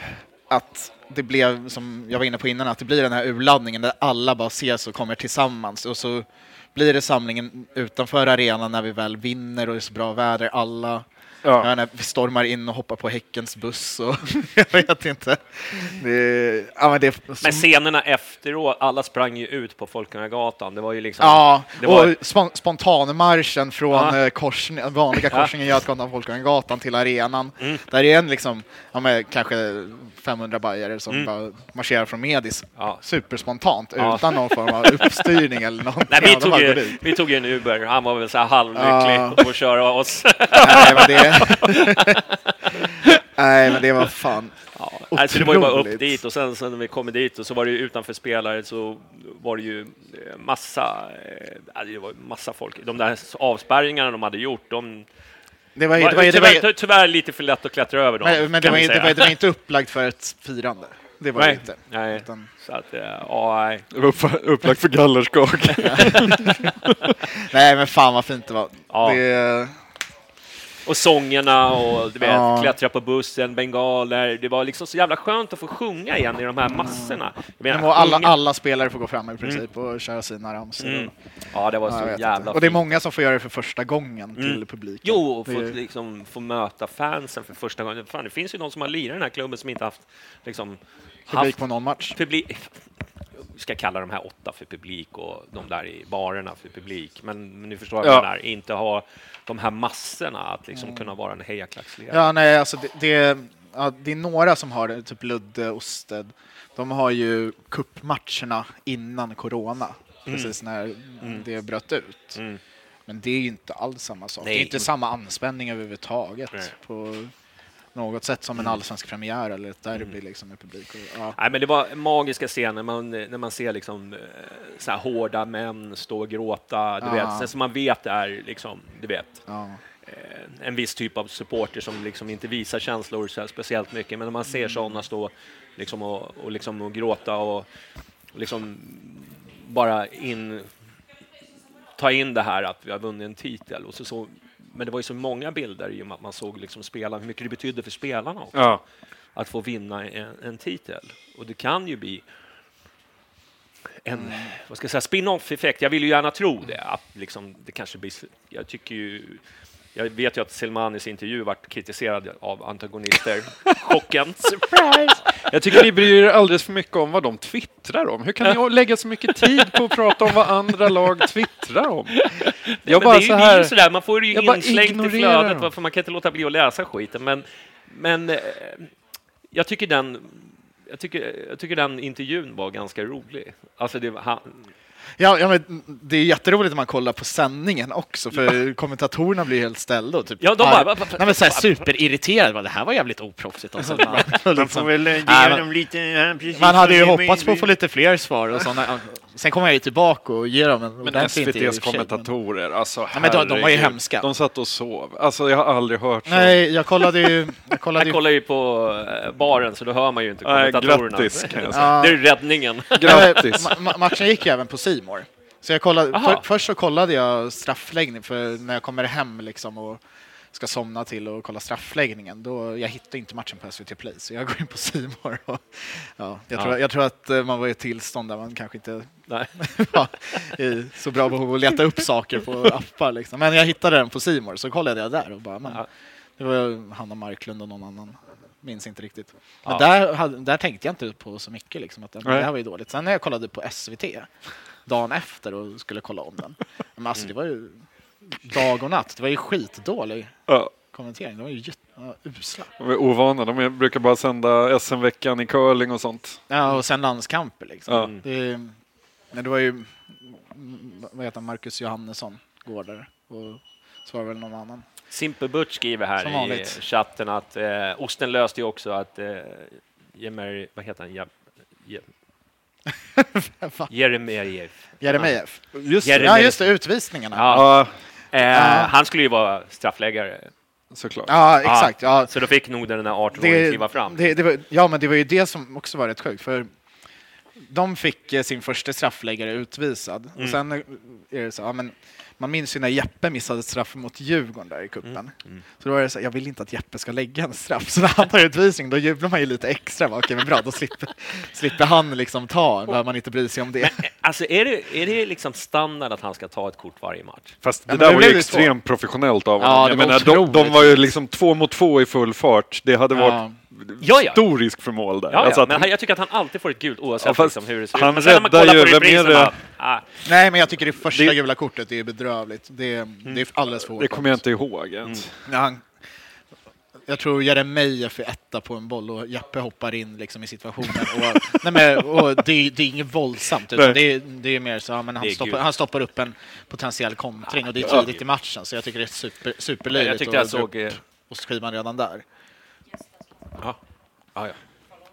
Att det blev, som jag var inne på innan, att det blir den här urladdningen där alla bara ses och kommer tillsammans. Och så blir det samlingen utanför arenan när vi väl vinner och det är så bra väder. Alla Ja. Ja, när vi stormar in och hoppar på Häckens buss och jag vet inte. Det, ja, men, det är som, Men scenerna efteråt, alla sprang ju ut på Folkungagatan. Det var ju liksom... ja, det var, och spon, spontanmarschen från Ja. eh, korsning, vanliga korsningen Götgatan, Folkungagatan till arenan. Mm. Där är en liksom, ja, men, kanske femhundra bajare som Mm. bara marscherar från Medis. Ja. Superspontant, Ja. utan någon form av uppstyrning eller någonting. Nej, vi Ja, de tog, bara går ju, dit. vi tog ju en Uber. Han var väl så här halvlycklig Ja. på att köra oss. Nej, men det... Nej, men det var fan... Ja, alltså det var ju bara upp Otroligt. dit och sen, sen när vi kom dit och så var det ju utanför spelare så var det ju eh, massa, eh, det var massa folk. De där avspärrningarna de hade gjort, de Det var, ju- var, det var, ju- det tyvärr, var, ju- tyvärr lite för lätt att klättra över dem. men, men det, kan var, vi ju- det, säga. var, det var inte upplagt för ett firande. Det var det Nej, inte. nej. Utan, Så att, eh, ja, nej. Det var upp, upplagt för gallerskak. nej, men fan vad fint det var. Ja. Det, Och sångerna och du vet, Ja. klättra på bussen, bengaler. Det var liksom så jävla skönt att få sjunga igen i de här massorna. Jag menar, och alla, sjunga- alla spelare får gå fram i princip och köra sina ramsor. Mm. Ja, det var Ja, jag så vet jävla inte. Och det är fint. många som får göra det för första gången till Mm. publiken. Jo, och Det få, är- liksom, få möta fansen för första gången. Fan, det finns ju någon som har lirat i den här klubben som inte haft liksom, publik på någon match. publik. Vi ska kalla de här åtta för publik och de där i barerna för publik. Men, men ni förstår vad Ja. jag menar. Inte ha de här massorna att liksom kunna vara en hejaklacksledare. Ja, nej, alltså det, det, ja, det är några som har det, typ Ludde, Osted. De har ju kuppmatcherna innan corona, precis när det bröt ut. Mm. Men det är ju inte alls samma sak. Nej. Det är inte samma anspänning överhuvudtaget Nej. på något sätt som en allsvensk premiär eller ett derby liksom med publik. Och, ja. Nej, men det var magiska scener man, när man ser liksom, eh, så här hårda män stå och gråta. Du Ja. vet. Sen som man vet är liksom, du vet, Ja. eh, en viss typ av supporter som liksom inte visar känslor så här speciellt mycket. Men när man ser sådana stå liksom och, och, liksom och gråta och, och liksom bara in, ta in det här att vi har vunnit en titel. Och så, så, men det var ju så många bilder i och med att man såg liksom spela, hur mycket det betydde för spelarna också. Ja. Att få vinna en, en titel. Och det kan ju bli en vad ska jag säga, spin-off-effekt. Jag vill ju gärna tro det. Att liksom, det kanske blir, jag tycker ju, jag vet ju att Selmanis intervju varit kritiserad av antagonister. Chocken. Surprise! Jag tycker ni bryr er alldeles för mycket om vad de twittrar om. Hur kan ni lägga så mycket tid på att prata om vad andra lag twittrar om? Jag Men bara det är ju, så det är ju här... sådär, man får ju jag bara inslängt i ignorerar flödet, dem. varför man kan inte låta bli att läsa skiten. Men, men eh, jag tycker den jag tycker, jag tycker den intervjun var ganska rolig. Alltså det, han, Ja, ja, men det är jätteroligt när man kollar på sändningen också, för kommentatorerna blir helt ställda och typ Ja, de arg- bara- va- va- nej, men så här superirriterade. Bara, det här var jävligt oproffsigt. Alltså, Man får väl ge Nej, men- dem lite... ja, precis man hade ju som vi- hoppats på att vi- få lite fler svar och såna. Sen kommer jag ju tillbaka och ger dem en Men ordentlig intervju i och S V T:s för sig, men- kommentatorer, alltså Ja, men de, de var ju herregud. hemska. De satt och sov. Alltså jag har aldrig hört så. Nej, jag kollade ju... Jag kollade jag ju kollar ju på eh, baren så då hör man ju inte Nej, kommentatorerna. grattis kan jag säga. Ja. Det är räddningen. Grattis. Ma- ma- matchen gick ju även på C More. Så jag kollade, Aha. för, först så kollade jag straffläggning, för när jag kommer hem liksom och ska somna till och kolla straffläggningen, då jag hittar inte matchen på S V T Play, så jag går in på C More. Och, ja, jag, Ja. tror, jag tror att eh, man var i ett tillstånd där man kanske inte Nej. var i så bra behov att leta upp saker på appar. Liksom. Men jag hittade den på C More, så kollade jag där och bara, men, Ja. det var Hanna Marklund och någon annan. Minns inte riktigt. Men Ja. där, hade, där tänkte jag inte på så mycket. Liksom, att den, Nej. det här var ju dåligt. Sen när jag kollade på S V T dagen efter och skulle kolla om den. Men alltså, det var ju dag och natt. Det var ju skitdålig Ja, kommentering. Det var ju jätte, ja, usla. de är ovana. De är, brukar bara sända S M-veckan i curling och sånt. Ja, och sen landskamper liksom. Ja. Det, men det var ju, mm, vad heter han, Marcus Johannesson går där. Och så var det väl någon annan. Simple Butch skriver här Som i vanligt. chatten att eh, Osten löste ju också att eh, Jemer, vad heter han? Je, Je, Jeremejeff. Jeremejeff. Just Jeremy- det, Ja, just det, utvisningarna. Ja, Ja. ja, Eh, Ja. Han skulle ju vara straffläggare. såklart. exakt. Ja. Så då fick nog den här arton-åringen kliva fram. Det, det var, ja, men det var ju det som också var rätt sjukt. För de fick eh, sin första straffläggare utvisad. Mm. Och sen är det så, ja, men man minns ju när Jeppe missade straff mot Djurgården där i kuppen. Mm. Mm. Så då var det så, jag vill inte att Jeppe ska lägga en straff. Så när han tar utvisning, då jublar man ju lite extra. Va? Okej, men bra, då slipper, slipper han liksom ta, när man inte bryr sig om det. Alltså är det, är det liksom standard att han ska ta ett kort varje match? Fast det Ja, men där det var blev ju ju extremt professionellt av Ja, honom. det Jag var menar, de, de otroligt. var ju liksom två mot två i full fart. Det hade varit Ja. Ja, ja. stor risk för mål där. Ja, ja. Alltså att men han, han, jag tycker att han alltid får ett gult oavsett Ja, fast liksom hur det ser ut. han Men sen när man räddar kollar ju, på vem reprisen är det? bara, ah, Nej, men jag tycker det första Det- gula kortet är bedrövligt. Det, det är alldeles för hårt. det kommer jag inte ihåg ens. Ja, han, jag tror Jeremejeff är etta på en boll och Jeppe hoppar in liksom i situationen. Och, nej men, och det, det är inget våldsamt, utan det, är- det är mer så ja, men Det han, är stoppar, gult. han stoppar upp en potentiell kontring och det är Ja. tidigt i matchen, så jag tycker det är super, superlöjligt. jag tyckte jag och- såg... eh, och skrivan redan där. Ja, ja, ja.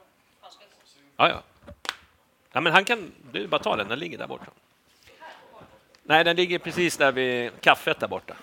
Ja, ja. Ja, men han kan... Du bara ta den, den ligger där borta. Nej, den ligger precis där vid kaffet där borta.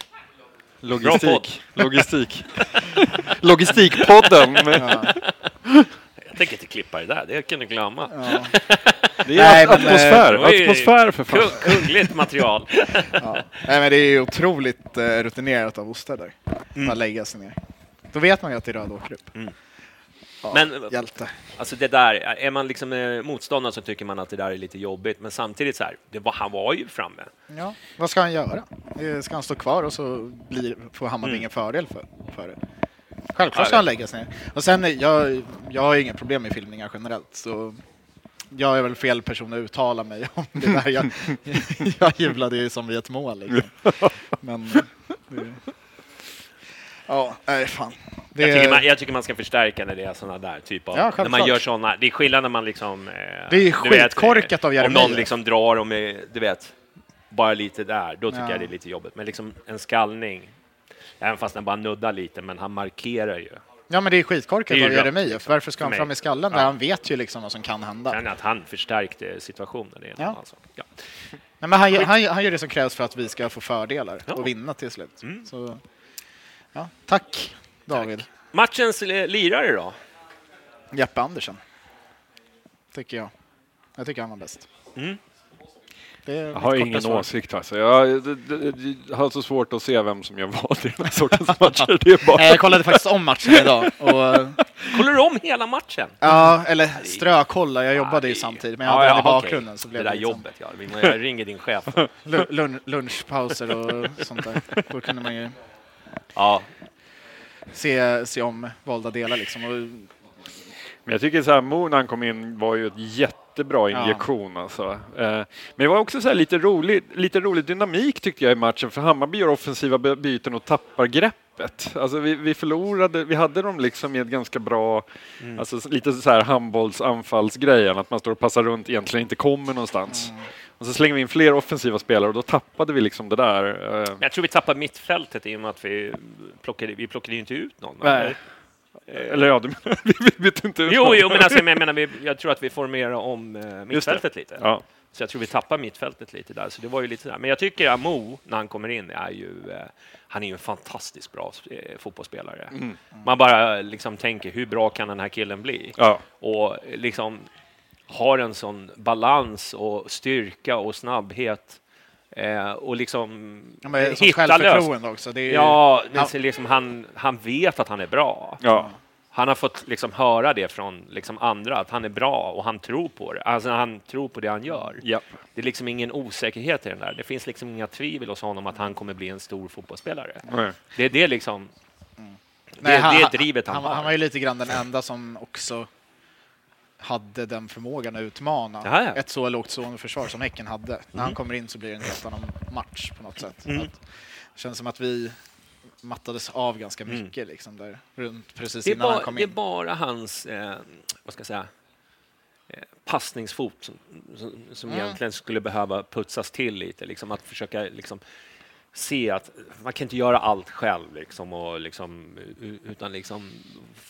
Logistik. Logistik. Logistikpodden. Ja. Jag tänker inte klippa det där, det kan du glömma. Ja. Det Nej, är men, atmosfär. det var ju Atmosfär för fan. Kung- Kungligt material. Ja. Nej, men det är ju otroligt eh, rutinerat av Oster där. Mm. Att lägga sig ner. Då vet man ju att det är röd åkgrupp. Mm. Ja, Men- hjälte. Alltså det där, är man liksom eh, motståndare så tycker man att det där är lite jobbigt. Men samtidigt så här, det var, han var ju framme. Ja. Vad ska han göra? Eh, Ska han stå kvar och så blir, får Hammarby Mm. ingen fördel för, för det? Självklart Ja, ska han lägga sig ner. Och sen, eh, jag, jag har inga problem med filmningar generellt. Så jag är väl fel person att uttala mig om det där. Jag, jag jublade ju som vid ett mål. Liksom. Men... Det, ja, nej fan. Det, Jag tycker, man, jag tycker man ska förstärka när det är sådana där typ av... Ja, när självklart. man gör sådana... Det är skillnad när man liksom... Eh, Det är ju du vet, skitkorkat av Om Jeremejeff. någon liksom drar om, eh, du vet, bara lite där, då tycker Ja. jag det är lite jobbigt. Men liksom en skallning, även fast den bara nuddar lite, men han markerar ju. Ja, men det är skitkorkat Det är ju av rött, Jeremejeff. liksom, Varför ska för han mig. fram i skallen Ja. där han vet ju liksom vad som kan hända? Sen att han förstärkte situationen. Det är Ja. alltså. Ja. Nej, men han, han, han gör det som krävs för att vi ska få fördelar Ja. och vinna till slut. Mm. Så, ja. Tack, David. Matchens eh, lirare då? Jeppe Andersen. Tycker jag. Jag tycker han var bäst. Mm. Det är Jag mitt har korta ingen svar. åsikt alltså. Jag, det, det, jag har så svårt att se vem som gör vad i den här sortens matcher. Det är bara... Nej, jag kollade faktiskt om matchen idag. Och, Kollar du om hela matchen? ja, eller strökolla. Jag jobbade Ja, ju det- samtidigt, men jag Ja, hade den ja, i okej. bakgrunden. Så Det blev där det liksom jobbet, ja. Jag ringer din chef. lu- lun- lunchpauser och sånt där. Då kunde man ju Ja, se, se om valda delar liksom. Och, Men jag tycker så här, Mo när han kom in var ju ett jättebra Ja. injektion. Alltså. Eh, men det var också så här lite rolig, lite rolig dynamik tyckte jag i matchen. För Hammarby gör offensiva by- byten och tappar greppet. Alltså vi, vi förlorade, vi hade dem liksom i ett ganska bra, Mm. alltså lite så här handbollsanfallsgrejen. Att man står och passar runt, egentligen inte kommer någonstans. Mm. Och så slänger vi in fler offensiva spelare och då tappade vi liksom det där. Eh, jag tror vi tappar mittfältet i och med att vi plockade, vi plockade ju inte ut någon. Nej. Eller ja, du menar, vi vi vet inte. Jo, jo, men alltså, jag menar, vi, jag tror att vi formerar om eh, mittfältet lite. Ja. Så jag tror vi tappar mittfältet lite där. Så det var ju lite sådär. Men jag tycker att Mo, när han kommer in, är ju, eh, han är ju en fantastiskt bra eh, fotbollsspelare. Mm. Man bara liksom tänker, hur bra kan den här killen bli? Ja. Och liksom har en sån balans och styrka och snabbhet. Eh, och liksom ja, men, som hitta lös. självförtroende också. Det är ju, Ja, men han- så liksom han, han vet att han är bra. Ja. Han har fått liksom höra det från liksom andra, att han är bra och han tror på det. Alltså han tror på det han gör. Ja. Det är liksom ingen osäkerhet i den där. Det finns liksom inga tvivel hos honom att han kommer bli en stor fotbollsspelare. Nej. Det är det liksom... Det, Nej, han, det är drivet han, han, har. han var ju lite grann den enda som också hade den förmågan att utmana Jaha, ja. ett så lågt stående försvar som Häcken hade. När han kommer in så blir det en helt annan match på något sätt. Mm. Att, det känns som att vi mattades av ganska Mm. mycket liksom där, runt precis Det är, innan han bara, kom det är in. bara hans, eh, vad ska jag säga, eh, passningsfot som, som, som Mm. egentligen skulle behöva putsas till lite. Liksom att försöka liksom, se att man kan inte göra allt själv liksom, och liksom, u- utan liksom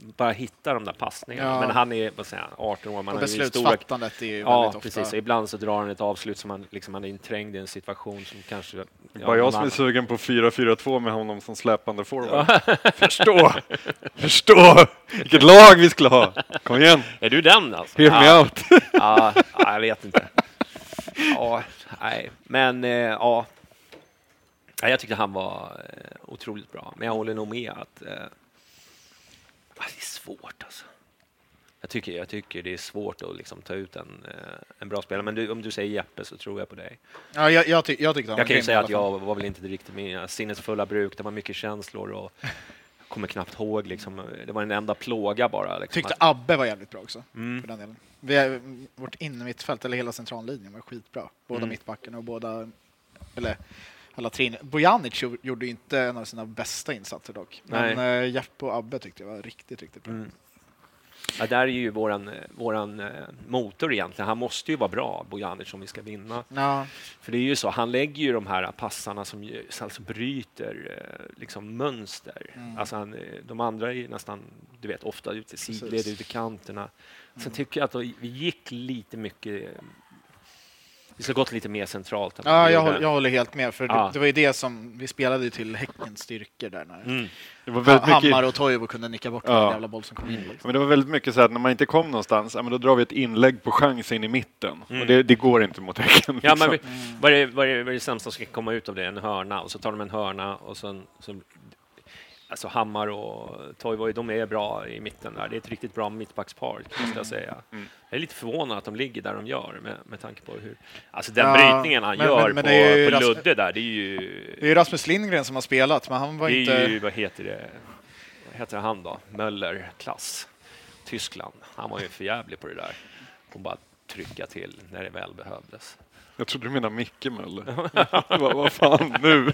bara hitta de där passningarna. Ja. Men han är vad säger, jag, arton år. Man och har ju beslutsfattandet stora... är ju ja, väldigt ofta... precis. Ibland så drar han ett avslut som man, liksom, man är inträngd i en situation som kanske... Ja, bara jag som är sugen på fyra fyra två med honom som släpande forward. Förstå! Förstå! Vilket lag vi skulle ha! Kom igen! Är du den alltså? Hear me ja. out! ja, ja, jag vet inte. Ja, nej. Men, eh, ja... Ja, jag tyckte han var eh, otroligt bra, men jag håller nog med att eh, det är svårt alltså. Jag tycker, jag tycker det är svårt att liksom ta ut en, eh, en bra spelare, men du, om du säger Jeppe så tror jag på dig. Ja, jag, jag, ty- jag tyckte han Jag kan ju säga att jag jag var väl inte riktigt med sinnesfulla bruk, det var mycket känslor och jag kommer knappt ihåg liksom, det var en enda plåga bara. Liksom, tyckte att, Abbe var jävligt bra också, Mm. för den delen. Vi är, vårt innermittfält, eller hela centrallinjen var skitbra. Båda Mm. mittbackarna och båda, eller alla tre. Bojanic gjorde ju inte en av sina bästa insatser dock. Men äh, Jeppe och Abbe tyckte jag var riktigt, riktigt bra. Mm. Ja, där är ju våran, våran eh, motor egentligen. Han måste ju vara bra, Bojanic, om vi ska vinna. Ja. För det är ju så, han lägger ju de här passarna som ju, alltså bryter eh, liksom mönster. Mm. Alltså han, de andra är ju nästan, du vet, ofta ute i sidled, Precis. ute i kanterna. Sen Mm. tycker jag att vi gick lite mycket... Vi ska gått lite mer centralt. än vad Ja, vi jag, gjorde. håller, jag håller helt med. För Ja. det, det var ju det som vi spelade till Häckens styrkor där. När Mm. Det var väldigt mycket... Hammar och Toivo kunde nicka bort Ja. den jävla boll som kom in. Liksom. Men det var väldigt mycket så att när man inte kom någonstans, ja, men då drar vi ett inlägg på chans in i mitten. Mm. Och det, det går inte mot Häcken. Ja, men vi, liksom. Mm. vad, är, vad, är, vad är det sämsta som ska komma ut av det? En hörna. Och så tar de en hörna och sen... Så, alltså Hammar och Toivo, de är bra i mitten där. Det är ett riktigt bra mittbackspar, måste jag säga. Mm. Jag är lite förvånad att de ligger där de gör med, med tanke på hur... Alltså den Ja, brytningen han men- gör men- men på, det är ju på Ras- Ludde där, det är ju... Det är ju Rasmus Lindgren som har spelat, men han var det är inte... ju, vad heter det? Vad heter han då? Möller, klass. Tyskland. Han var ju för jävlig på det där. Och bara trycka till när det väl behövdes. Jag trodde du menade Micke Möller. vad, vad fan nu?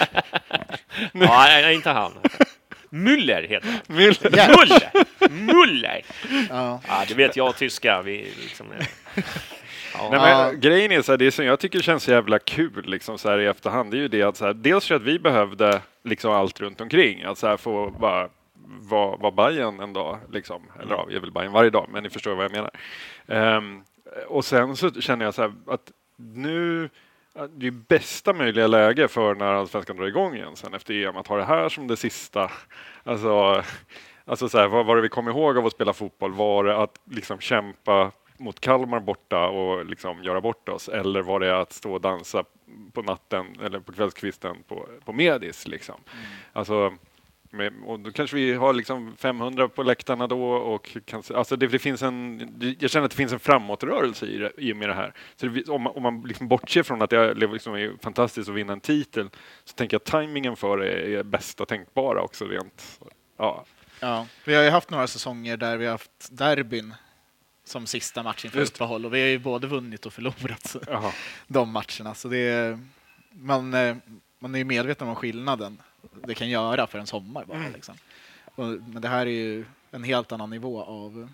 Ja, nej, inte han. Müller heter han. Müller. Muller! Muller! Ja. Ja, det vet jag tyska. Vi liksom är... Ja. Nej, men Ja. grejen är så här, det som jag tycker känns så jävla kul liksom, så här, i efterhand, det är ju det att så här, dels för att vi behövde liksom allt runt omkring, att så här, få bara vara var Bayern en dag, liksom. Eller ja, vi är väl Bayern varje dag, men ni förstår vad jag menar. Ehm, och sen så känner jag så här, att nu det är bästa möjliga läge för när Allsvenskan drar igång igen sen efter E M, att ha det här som det sista. Alltså, alltså så här, vad var det vi kom ihåg av att spela fotboll? Var det att liksom kämpa mot Kalmar borta och liksom göra bort oss? Eller var det att stå och dansa på natten eller på kvällskvisten på, på Medis? Liksom? Mm. Alltså, med, och då kanske vi har liksom femhundra på läktarna då och kan, alltså det, det finns en, jag känner att det finns en framåtrörelse i, det, i och med det här. Så det, om man, om man liksom bortser från att det liksom är fantastiskt att vinna en titel, så tänker jag att tajmingen för det är bästa tänkbara också rent. Ja. Ja, vi har ju haft några säsonger där vi har haft derbyn som sista matchen för uppehåll, och vi har ju både vunnit och förlorat Aha. de matcherna. Så det är, man, man är ju medveten om skillnaden det kan göra för en sommar bara. Mm. Liksom. Och, men det här är ju en helt annan nivå av,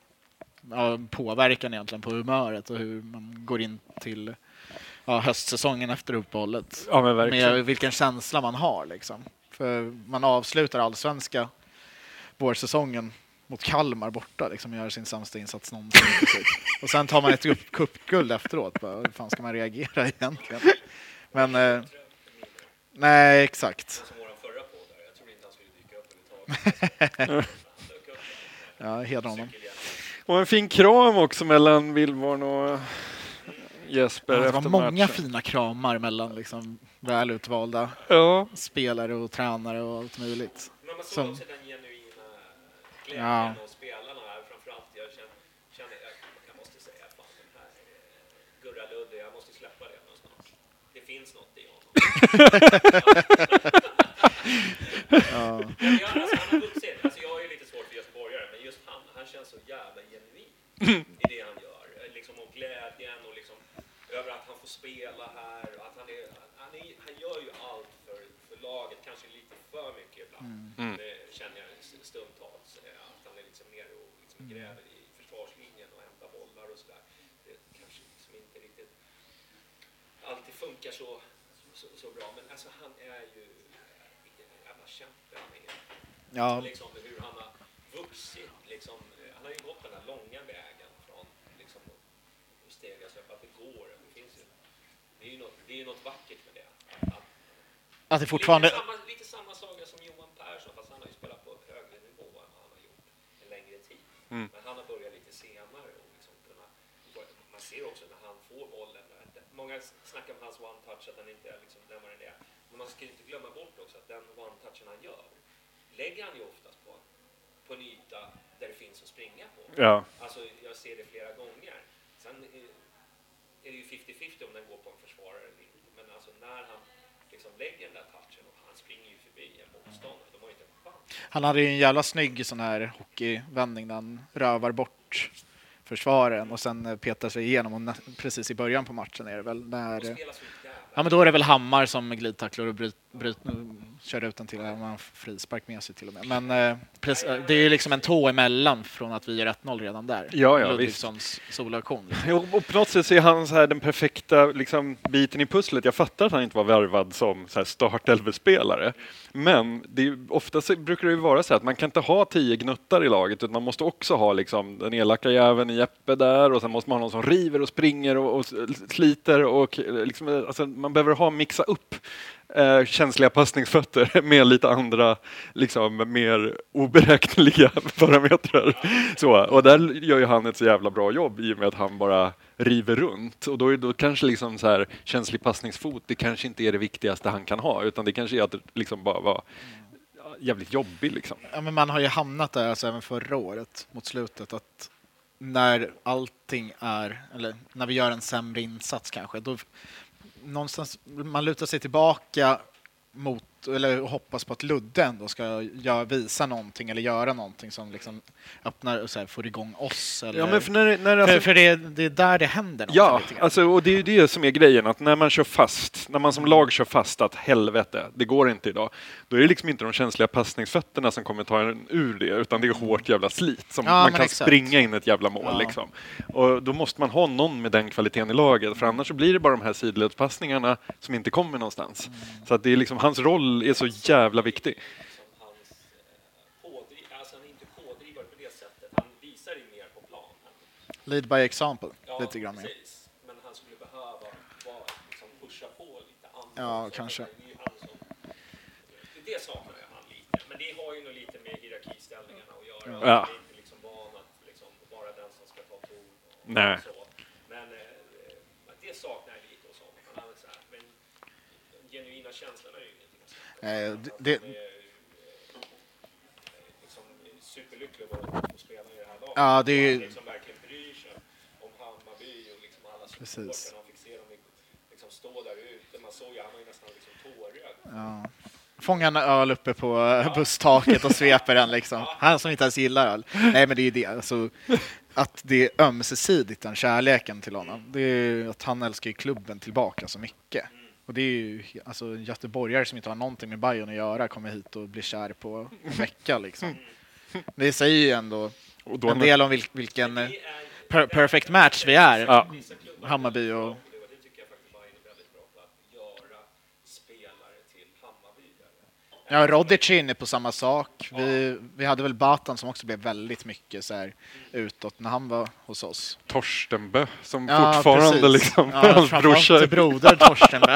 av påverkan egentligen på humöret och hur man går in till ja, höstsäsongen efter uppehållet. Ja, men verkligen. Med vilken känsla man har. Liksom. För man avslutar allsvenska vårsäsongen mot Kalmar borta, liksom gör sin sämsta insats någonsin. Och sen tar man ett cupguld efteråt. Bara, hur fan ska man reagera egentligen? Men eh, nej, exakt. Som våran förra på där. Jag trodde inte han skulle dyka upp eller ta. Ja, hedrar honom. Och en fin kram också mellan Wilborn och Jesper. Ja, det efter var många matchen. fina kramar mellan liksom välutvalda ja. spelare och tränare och allt möjligt. Men man såg Som, också den genuina glädjen ja. och spelarna här. Framförallt jag känner, känner jag, jag måste säga fan den här Gurra Ludde, jag måste släppa det någonstans. Det finns något i honom. ja. Jag, alltså, han har vuxit. Alltså, jag har ju lite svårt för göteborgare, men just han, han känns så jävla genuin i det han gör. Liksom om glädjen och liksom över att han får spela här. Och att han, är, han, är, han gör ju allt för, för laget, kanske lite för mycket ibland. Mm. Det känner jag stundtals. Att han är liksom nere och liksom gräver i försvarslinjen och hämtar bollar och sådär. Det kanske liksom inte riktigt alltid funkar så, så, så bra. Men alltså han är ju en jävla kämpe. Han är. Ja. Liksom hur han har vuxit här långa vägen från liksom att stega sig upp, att det går. Det finns ju, det är ju något, det är något vackert med det. Att, Att det fortfarande... lite, samma, lite samma saga som Johan Persson, fast han har ju spelat på högre nivå än vad han har gjort en längre tid. Mm. Men han har börjat lite senare och liksom kunna, man ser också när han får bollen. Många snackar om hans one-touch, att den inte är liksom den vad den är. Men man ska inte glömma bort också att den one-touchen han gör lägger han ju oftast på, på en yta där det finns att springa på. Ja. Alltså jag ser det flera gånger. Sen är, är det ju fifty fifty om den går på en försvarare eller inte. Men alltså när han liksom lägger den där touchen och han springer ju förbi en motståndare, de har ju inte en chans. Han hade ju en jävla snygg sån här hockeyvändning när han rövar bort försvaren och sen petar sig igenom, och precis i början på matchen är det väl när... Ja, men då är det väl Hammar som glidtacklar och bryt, bryt, kör ut den till att man frispark med sig till och med. Men eh, precis, det är ju liksom en tå emellan från att vi gör ett noll redan där. Ja, ja, Ludvigssons solaktion. Liksom. Jo, och på något sätt så är han så här den perfekta liksom, biten i pusslet. Jag fattar att han inte var värvad som så här startelvespelare. Men det är, ofta så brukar det ju vara så här att man kan inte ha tio gnuttar i laget, utan man måste också ha liksom, den elaka jäveln i Jeppe där, och sen måste man ha någon som river och springer och, och sliter. Och, liksom, alltså, man behöver ha mixa upp eh, känsliga passningsfötter med lite andra liksom, mer oberäkneliga parametrar. Så, och där gör ju han ett så jävla bra jobb i och med att han bara river runt. Och då är då kanske liksom så här, känslig passningsfot, det kanske inte är det viktigaste han kan ha, utan det kanske är att liksom bara vara jävligt jobbig. Liksom. Ja, men man har ju hamnat där alltså, även förra året mot slutet, att när allting är, eller när vi gör en sämre insats kanske, då någonstans man lutar sig tillbaka mot, eller hoppas på att Ludde ändå ska göra, visa någonting eller göra någonting som liksom öppnar och så här, får igång oss. Eller... Ja, men för när, när alltså... för, för det, det är där det händer något. Ja, alltså, och det är ju det som är grejen, att när man kör fast, när man som lag kör fast att helvete, det går inte idag, då är det liksom inte de känsliga passningsfötterna som kommer ta en ur det, utan det är hårt jävla slit som ja, man kan exakt. springa in ett jävla mål. Ja. Liksom. Och då måste man ha någon med den kvaliteten i laget, för annars så blir det bara de här sidledspassningarna som inte kommer någonstans. Mm. Så att det är liksom, hans roll är så jävla viktig. Hans pådriv, alltså han är inte pådrivare på det sättet. Han visar ju mer på planen. Lead by example, ja, lite grann mer. Precis. Men han skulle behöva vara, liksom, pusha på lite annat. Ja, kanske. Det, är han som, det saknar jag han lite. Men det har ju nog lite med hierarkiställningarna att göra. Ja. Han är inte liksom van att liksom vara den som ska ta ton och Nej. så. Men eh, det saknar jag lite och så. Men, han är så här, men den genuina känslan är ju ingenting. Eh, det, det, liksom superlycklig att få spela i det här laget. ja, det är liksom verkligen bryr sig om Hammarby och liksom alla supporterna. Han fick se dem liksom stå där ute. Man såg ju, han var ju nästan liksom tårögd. ja. Fånga en öl uppe på ja. busstaket och sveper den liksom. Han som inte ens gillar öl. Nej, men det är ju det. Alltså, att det är ömsesidigt, den kärleken till honom. Det är att han älskar ju klubben tillbaka så mycket. Och det är ju alltså, göteborgare som inte har någonting med Bayern att göra kommer hit och blir kär på en vecka liksom. Det säger ju ändå Och då en del om vil- vilken per- perfect match vi är. Ja. Hammarby och... Det tycker jag faktiskt Bayern är väldigt bra på, att göra spelare till Hammarby. Ja, Rodic är inne på samma sak. Vi, vi hade väl Batan som också blev väldigt mycket så här utåt när han var hos oss. Torstenbö som Ja, fortfarande precis. liksom Ja, hans brorsa. framförallt broder Torstenbö.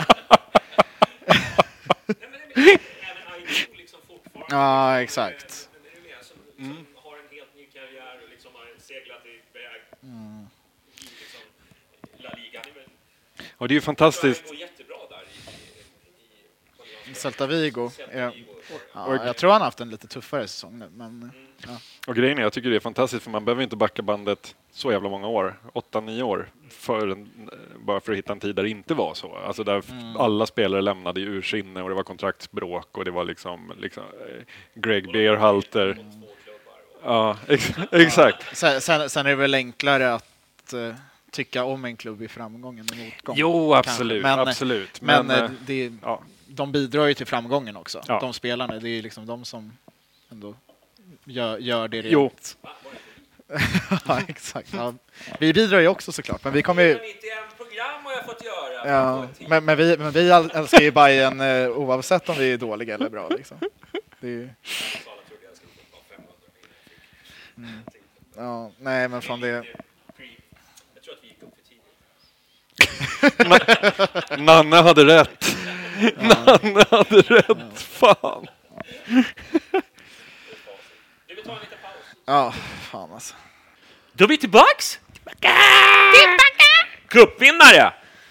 Liksom Ja, exakt. Som, som har en helt ny karriär och liksom har seglat iväg mm. i liksom La Liga. Och det är ju fantastiskt. Det går jättebra där i, i, i Celta Vigo. Celta Ja. Vigo. Ja, jag tror han har haft en lite tuffare säsong nu, men ja. Och grejen är, jag tycker det är fantastiskt, för man behöver inte backa bandet så jävla många år, åtta, nio år, för en, bara för att hitta en tid där det inte var så. Alltså där mm. alla spelare lämnade i ursinne och det var kontraktsbråk och det var liksom, liksom eh, Greg Beerhalter. Mm. Ja, ex- exakt. Ja. Sen, sen, sen är det väl enklare att uh, tycka om en klubb i framgången och motgång. Jo, absolut. Men, absolut. men, men uh, det, ja. de bidrar ju till framgången också. Ja. De spelarna, det är liksom de som ändå gör, gör det rent. Jo. Ja, exakt. Ja. Vi bidrar ju också såklart, men vi kommer ju... nittioett program har jag fått göra. Ja, men, men, vi, men vi älskar ju Bayern eh, oavsett om vi är dåliga eller bra. Liksom. Det är ju... Mm. Ja, nej men fan det... Jag tror att vi gick upp för tidigt. Nanne hade rätt. Ja. Nanne hade rätt. Ja. Fan. Du vill ta en liten paus. Ja, fan alltså. Då är vi tillbaks. Tillbaka! Cupvinnare!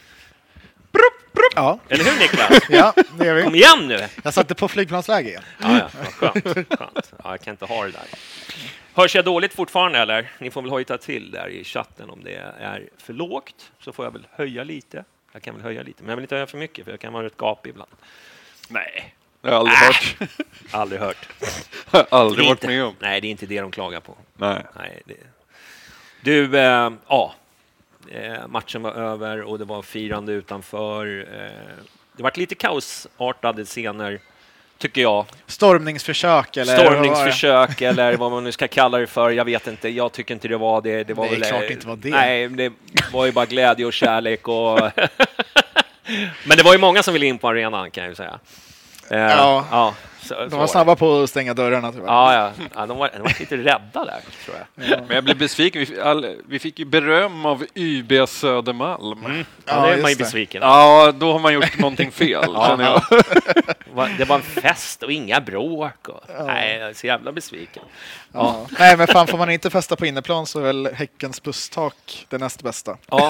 Ja. Eller hur Niklas? Ja, det är vi. Kom igen nu! Jag satte på flygplansläge igen. Ja, ja. Skönt, skönt. Ja, jag kan inte ha det där. Hörs jag dåligt fortfarande eller? Ni får väl hojta till där i chatten om det är för lågt. Så får jag väl höja lite. Jag kan väl höja lite, men jag vill inte höja för mycket för jag kan vara ett gap ibland. Nej. Jag har aldrig äh. hört. Aldrig hört. Jag har aldrig varit inte, med om. Nej, det är inte det de klagar på. Nej. Nej det... Du, äh, ja. Eh, matchen var över och det var firande utanför. Eh, det var lite kaosartade scener, tycker jag. Stormningsförsök eller? Stormningsförsök eller vad man nu ska kalla det för. Jag vet inte, jag tycker inte det var det. Det var det är väl, klart inte var det. Nej, det var ju bara glädje och kärlek. Och men det var ju många som ville in på arenan, kan jag ju säga. Eh, ja. ja. Så, de så var snabba på att stänga dörrarna tyvärr. Ja, ja. ja de, var, de var lite rädda där, tror jag. Ja. Men jag blev besviken. Vi fick, all, vi fick ju beröm av Y B Södermalm. Mm. Ja, ja, det är man ju det. besviken. Ja, då har man gjort någonting fel. Ja, jag. Det var en fest och inga bråk. Och, ja. Nej, jag är så jävla besviken. Ja. Ja. Nej, men fan, får man inte festa på inneplan så är väl Häckens busstak det näst bästa. Ja.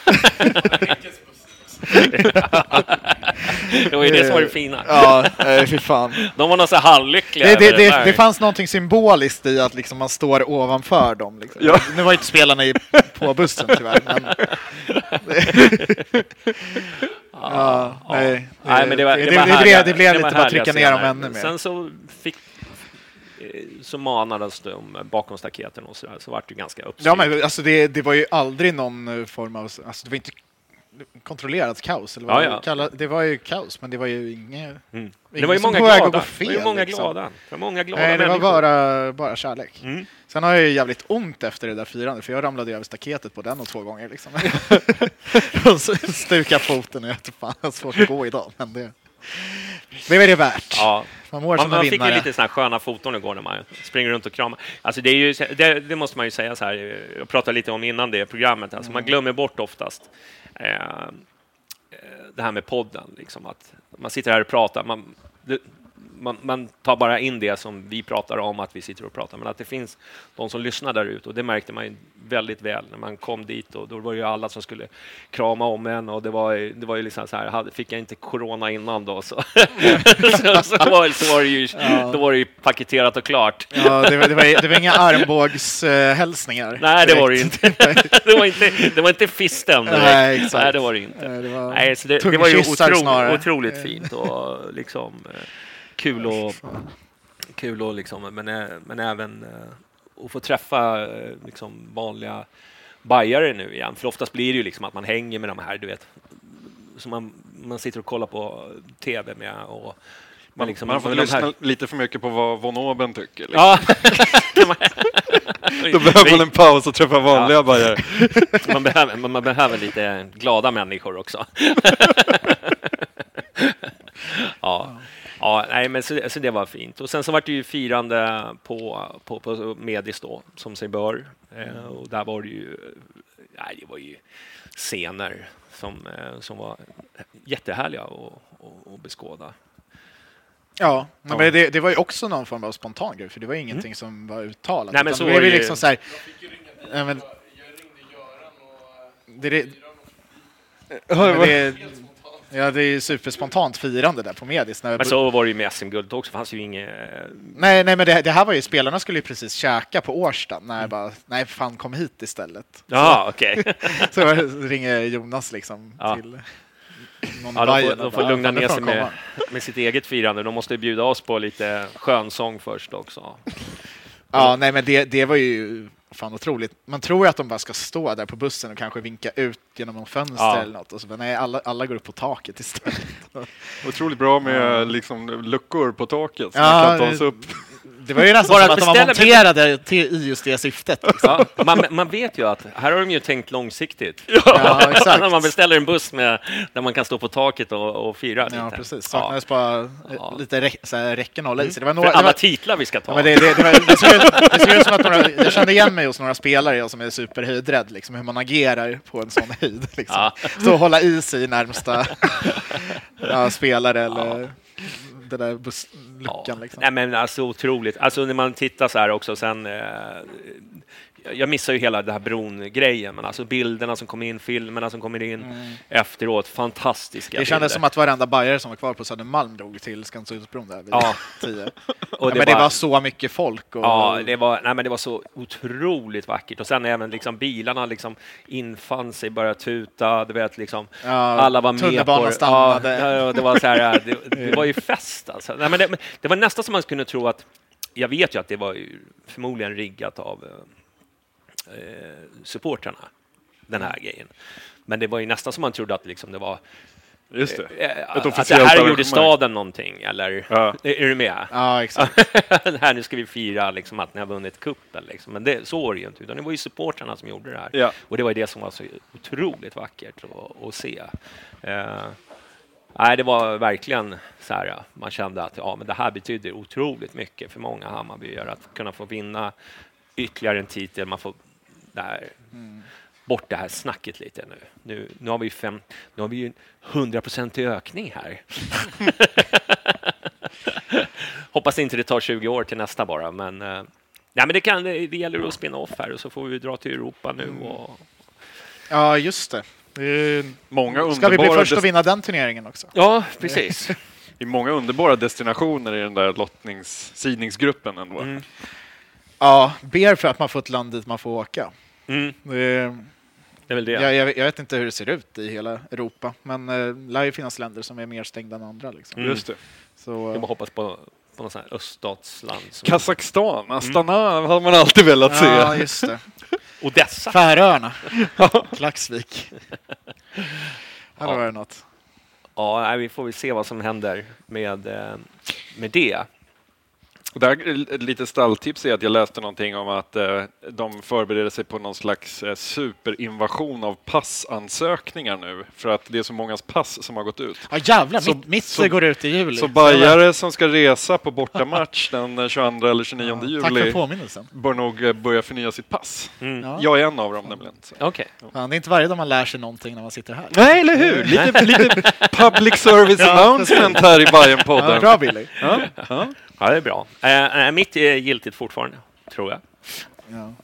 Det var ju det som var det fina. Ja, äh, fy fan. De var nog så halvlyckliga. Det, det, det, det, det fanns någonting symboliskt i att liksom man står ovanför dem. Liksom. Ja. Nu var inte spelarna i, på bussen tyvärr. Men... ja, ja, nej. nej, men det var, det, det, var det, blev, det blev det lite bara trycka ner dem ännu mer. Sen så fick så manades de bakom staketen och så där, så var det ju ganska uppstyrt. Ja, men alltså det, det var ju aldrig någon form av, alltså det var inte kontrollerat kaos eller vad ja, ja. Kalla, det var ju kaos, men det var ju inget. Mm. Det var ju många glada. Fel, det var ju många glada. Liksom. Det var många glada Nej, det människor. var bara bara kärlek. Mm. Sen har jag ju jävligt ont efter det där firandet, för jag ramlade över staketet på den och två gånger liksom. Och så stuka foten och jag vet fan, det är svårt att gå idag, men det det är det värt. Ja. Man, man, man fick ju lite såna sköna foton igår när man springer runt och kramar. Alltså det är ju det, det måste man ju säga så här. Jag pratade lite om innan det programmet. Alltså mm. man glömmer bort oftast eh, det här med podden liksom, att man sitter här och pratar, man, det, man, man tar bara in det som vi pratar om, att vi sitter och pratar, men att det finns de som lyssnar där ute, och det märkte man ju väldigt väl när man kom dit, och då var det ju alla som skulle krama om en, och det var, det var ju liksom så här, hade, fick jag inte corona innan då så, så, så, var, så var det ju ja. Då var det ju paketerat och klart. Ja, det var, det var, det var inga armbågshälsningar. Nej, det var det inte. det var inte. Det var inte fisten. Nej, exakt. Nej, det var det inte. Nej, det var, Nej, så det, det var ju otro, otroligt fint och liksom kul och kul och liksom, men men även att få träffa liksom vanliga bajare nu igen, för oftast blir det ju liksom att man hänger med de här, du vet, som man man sitter och kollar på tv med, och man, liksom, man får lyssna här... lite för mycket på vad von Oben tycker. Liksom. Ja. Då behöver man en paus och träffa vanliga ja. bajare. Man behöver, man behöver lite glada människor också. Ja. Ja, nej, men så, så det var fint. Och sen så var det ju firande på, på, på Medis då, som sig bör. Eh, och där var det ju, nej, det var ju scener som, eh, som var jättehärliga att, att, att beskåda. Ja, ja. Men det, det var ju också någon form av spontan grej, för det var ingenting mm. som var uttalat. Nej, men så det var det ju... liksom så här, jag, men, jag ringde Göran och... Det, det, ja, det, ja, det är superspontant firande där på Medis. När men så var det ju med S M-guld också, fanns ju inget... Nej, nej, men det, det här var ju, spelarna skulle ju precis käka på Årsta, när jag bara, nej fan, kom hit istället. Ja, okej. Okay. Så ringer Jonas liksom ja. till... Ja, de får, de får lugna ner sig med, med sitt eget firande. De måste bjuda oss på lite skönsång först också. Ja, nej, men det, det var ju fan otroligt. Man tror ju att de bara ska stå där på bussen och kanske vinka ut genom en fönster ja. eller något. Och så, men nej, alla, alla går upp på taket istället. Otroligt bra med liksom luckor på taket så ja, man kan ta oss upp. Det var ju nästan Bara som att de var beställa- monterade till, i just det syftet. Liksom. Ja, man, man vet ju att här har de ju tänkt långsiktigt. Ja, exakt. När man beställer en buss med, där man kan stå på taket och, och fira Ja, lite. precis. Saknades bara Ja. lite räck, så här, räcken att hålla i sig. Det var För några, det alla var, titlar vi ska ta. ja, men det, det, det, var, det, såg ut, det såg ut som att några, jag kände igen mig hos några spelare jag som är superhöjdrädd, liksom, hur man agerar på en sån höjd. Liksom. Ja. Så hålla i sig närmsta ja, spelare eller det där bussluckan. Ja. Liksom. Nej, men alltså otroligt. Alltså när man tittar så här också sen... Eh, jag missar ju hela det här bron-grejen, men alltså bilderna som kommer in, filmerna som kommer in Mm. efteråt, fantastiska Det kändes bilder. som att varenda bajare som var kvar på Södermalm drog till Skanstullsbron där vid Ja. tio. Och Ja, men det var så mycket folk. Och... Ja, det var, nej, men det var så otroligt vackert. Och sen även liksom bilarna liksom infann sig, började tuta. Du vet, liksom, Ja, alla var med på tunnelbanan det. stannade. Ja, ja, det var så här, det, det var ju fest alltså. Nej, men det, det var nästan som man kunde tro att, jag vet ju att det var ju förmodligen riggat av eh, supportrarna, den här grejen. Men det var ju nästan som man trodde att liksom det var Just det. eh, Ett att det officiellt här gjorde arrangemang. staden någonting, eller Ja. är, är du med? Ja, exakt. här nu ska vi fira liksom, att ni har vunnit kuppen. Liksom. Men det, så var det ju inte, utan det var ju supportrarna som gjorde det här. Ja. Och det var ju det som var så otroligt vackert att, att se. Eh, nej, det var verkligen så här, ja, man kände att ja, men det här betyder otroligt mycket för många Hammarbyar att kunna få vinna ytterligare en titel. Man får där, mm. bort det här snacket lite nu. Nu, nu har vi fem, nu har vi ju hundra procent ökning här. Hoppas inte det tar tjugo år till nästa bara, men, eh, nej, men det, kan, det, det gäller att spinna off här och så får vi dra till Europa nu. Och... Ja, just det. det är... Många Ska vi bli underbara först att des- vinna den turneringen också? Ja, precis. Det är många underbara destinationer i den där lottnings sidningsgruppen ändå. Mm. Ja, ber för att man får ett land dit man får åka. Mm, Det är... det är väl det. Jag, jag, jag vet inte hur det ser ut i hela Europa, men eh, det lär ju finnas länder som är mer stängda än andra. Liksom. Mm. Just det. Så, Jag bara hoppas på, på något sånt här öststatsland. Som... Kazakstan, Astana har man alltid velat se. ja, just det. Odessa. Färöarna. Klaxvik. Här Ja. var det något. Ja, nej, vi får väl se vad som händer med, eh, med det. Och där, ett litet stalltips är att jag läste någonting om att eh, de förbereder sig på någon slags eh, superinvasion av passansökningar nu. För att det är så många pass som har gått ut. Ja, jävlar. Så- mitt mitt så- går ut i juli. Så bajare som ska resa på bortamatch den tjugoandra eller tjugonionde Ja, tack för juli påminnelsen. bör nog eh, börja förnya sitt pass. Mm. Ja. Jag är en av dem nämligen. Så. Okej. Fan, det är inte varje dag man lär sig någonting när man sitter här. Nej, eller hur? Lite, lite public service Ja, announcement här i Bajen-podden. Ja, bra, Billy. Ja, ja. Ja, det är bra. Eh, eh, mitt är giltigt fortfarande, tror jag. Ja.